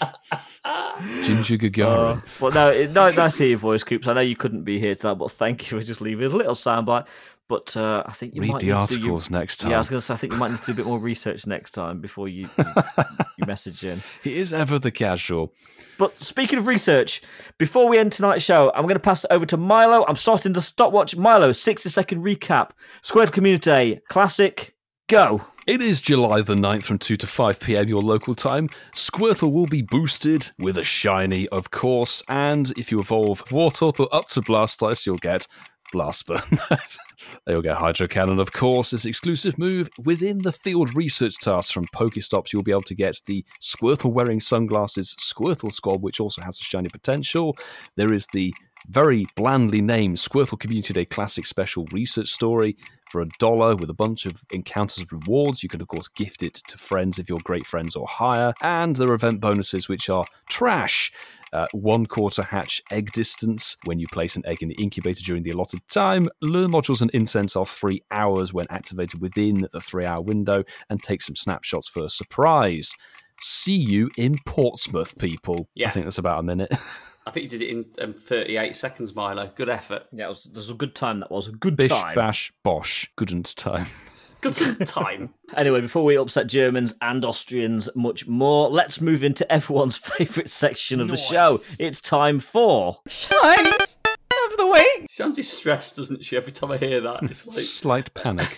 Ginger Gagarin. Uh, but no, it, no, nice to hear your voice, Coops. I know you couldn't be here tonight, but thank you for just leaving us a little soundbite. But uh, I think you Read might the need to do articles your, next time. Yeah, I was going to say I think you might need to do a bit more research next time before you you, you message in. He is ever the casual. But speaking of research, before we end tonight's show, I'm going to pass it over to Milo. I'm starting the stopwatch. Milo, sixty second recap. Squared Community Day Classic. Go. It is July the ninth from two to five p.m. your local time. Squirtle will be boosted with a shiny, of course, and if you evolve Wartortle up to Blastoise, you'll get Blastburn. You'll get Hydro Cannon, of course, this exclusive move. Within the field research task from Pokestops, you'll be able to get the Squirtle wearing sunglasses Squirtle Squad, which also has a shiny potential. There is the very blandly named Squirtle Community Day Classic Special Research Story for a dollar with a bunch of encounters and rewards. You can, of course, gift it to friends if you're great friends or higher. And there are event bonuses, which are trash. Uh, one quarter hatch egg distance when you place an egg in the incubator during the allotted time. Lure modules and incense are three hours when activated within the three-hour window, and take some snapshots for a surprise. See you in Portsmouth, people. Yeah. I think that's about a minute. I think you did it in um, thirty-eight seconds, Milo. Good effort. Yeah, it was, it was a good time. That was a good Bish, time. bash, bosh. Goodn't time. Good time. Anyway, before we upset Germans and Austrians much more, let's move into everyone's favourite section of the show. It's time for... Shines of the week. She sounds distressed, doesn't she, every time I hear that? It's like... Slight panic.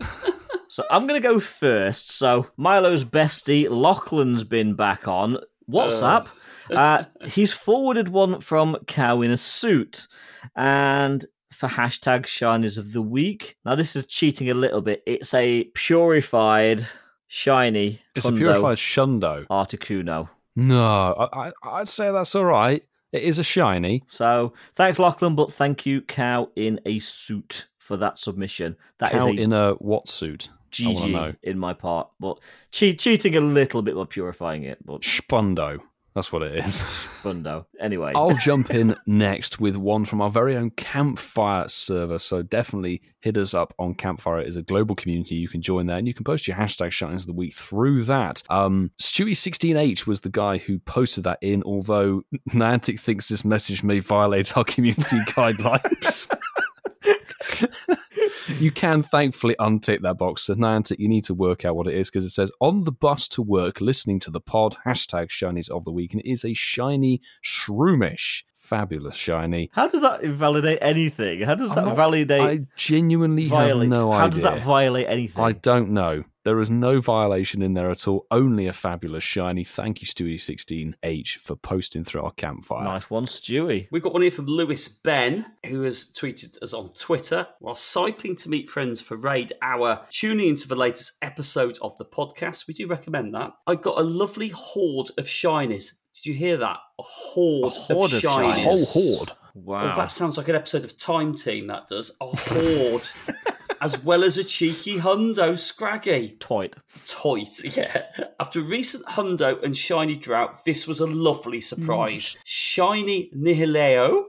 So I'm going to go first. So Milo's bestie, Lachlan's been back on WhatsApp. Uh. uh, he's forwarded one from Cow in a Suit. And... for hashtag shinies of the week. Now, this is cheating a little bit. It's a purified shiny. It's Hundo a purified Shundo. Articuno. No, I, I, I'd say that's all right. It is a shiny. So, thanks, Lachlan, but thank you, Cow in a Suit, for that submission. That Cow is a in a what suit? G G in my part, but che- cheating a little bit by purifying it. But Spundo. That's what it is. Bundo. Anyway. I'll jump in next with one from our very own Campfire server. So definitely hit us up on Campfire. It is a global community. You can join there and you can post your hashtag shinies of the week through that. Um, Stewie sixteen H was the guy who posted that in, although Niantic thinks this message may violate our community guidelines. You can thankfully untick that box. So Niantic, you need to work out what it is, because it says on the bus to work listening to the pod, hashtag shinies of the week, and it is a shiny Shroomish. fabulous shiny. How does that invalidate anything? How does that not, validate? I genuinely violate? have no How idea. How does that violate anything? I don't know. There is no violation in there at all. Only a fabulous shiny. Thank you, Stewie sixteen H, for posting through our campfire. Nice one, Stewie. We've got one here from Lewis Ben, who has tweeted us on Twitter. While cycling to meet friends for Raid Hour, tuning into the latest episode of the podcast, we do recommend that. I got a lovely horde of shinies. Did you hear that? A horde, a horde of, of shinies. shinies. A whole horde. Wow. Oh, that sounds like an episode of Time Team, that does. A horde. As well as a cheeky hundo scraggy. Toit. Toit, yeah. After a recent hundo and shiny drought, this was a lovely surprise. Mm. Shiny Nihileo.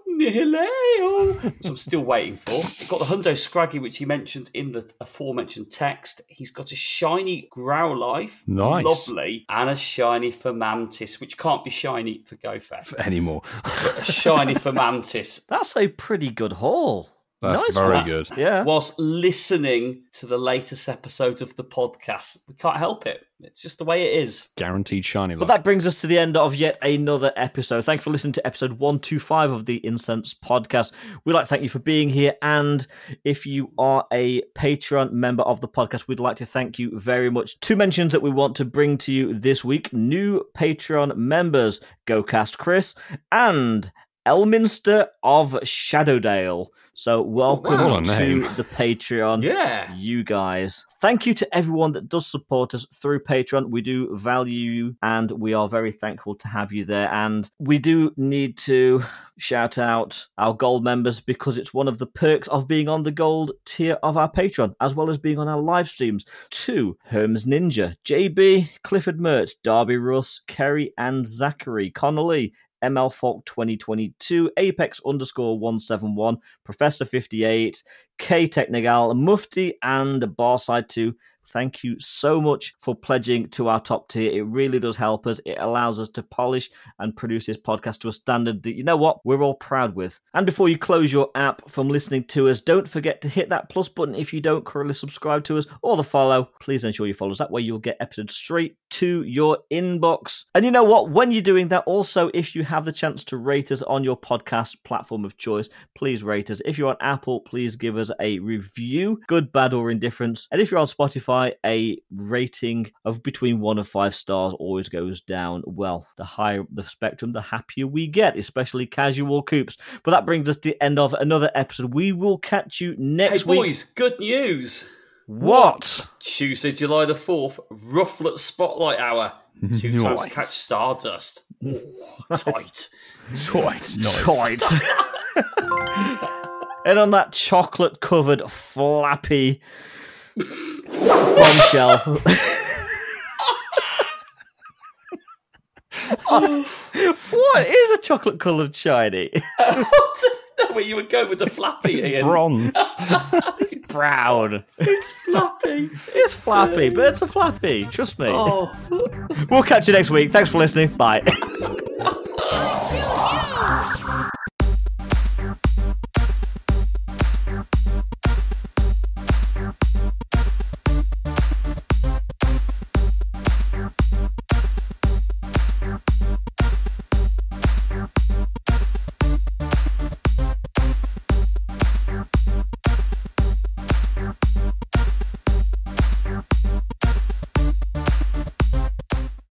Nihileo. Which I'm still waiting for. He's got the hundo scraggy, which he mentioned in the aforementioned text. He's got a shiny Growlithe. Nice. Lovely. And a shiny Fermantis, which can't be shiny for GoFest anymore. A shiny Fermantis. That's a pretty good haul. That's nice very one. good. Yeah. Whilst listening to the latest episode of the podcast. We can't help it. It's just the way it is. Guaranteed shiny luck. But that brings us to the end of yet another episode. Thank you for listening to episode one twenty-five of the Incense podcast. We'd like to thank you for being here. And if you are a Patreon member of the podcast, we'd like to thank you very much. Two mentions that we want to bring to you this week. New Patreon members, GoCast Chris and Elminster of Shadowdale. So welcome wow. to the Patreon. Yeah. You guys. Thank you to everyone that does support us through Patreon. We do value you and we are very thankful to have you there. And we do need to shout out our gold members because it's one of the perks of being on the gold tier of our Patreon, as well as being on our live streams to Herms Ninja, J B, Clifford Mert, Darby Russ, Kerry and Zachary, Connolly, M L Falk twenty twenty-two, Apex underscore one seven one, Professor fifty-eight, K Technigal, Mufti, and Barside two. Thank you so much for pledging to our top tier. It really does help us. It allows us to polish and produce this podcast to a standard that, you know what, we're all proud with. And before you close your app from listening to us, don't forget to hit that plus button if you don't currently subscribe to us, or the follow. Please ensure you follow us. That way you'll get episodes straight to your inbox. And you know what? When you're doing that, also, if you have the chance to rate us on your podcast platform of choice, please rate us. If you're on Apple, please give us a review, good, bad, or indifferent. And if you're on Spotify, a rating of between one and five stars always goes down. Well, the higher the spectrum, the happier we get, especially casual coops. But that brings us to the end of another episode. We will catch you next hey, week. Hey boys, good news. What? Tuesday, July the fourth, Rufflet Spotlight Hour. Two Nice. times catch Stardust. Ooh, tight. Tight. Tight. And on that chocolate-covered, flappy bombshell. what? What is a chocolate-coloured shiny? Where you would go with the flappy, It's Ian. bronze. It's brown. It's flappy. It's flappy, but it's a flappy. Trust me. Oh. We'll catch you next week. Thanks for listening. Bye.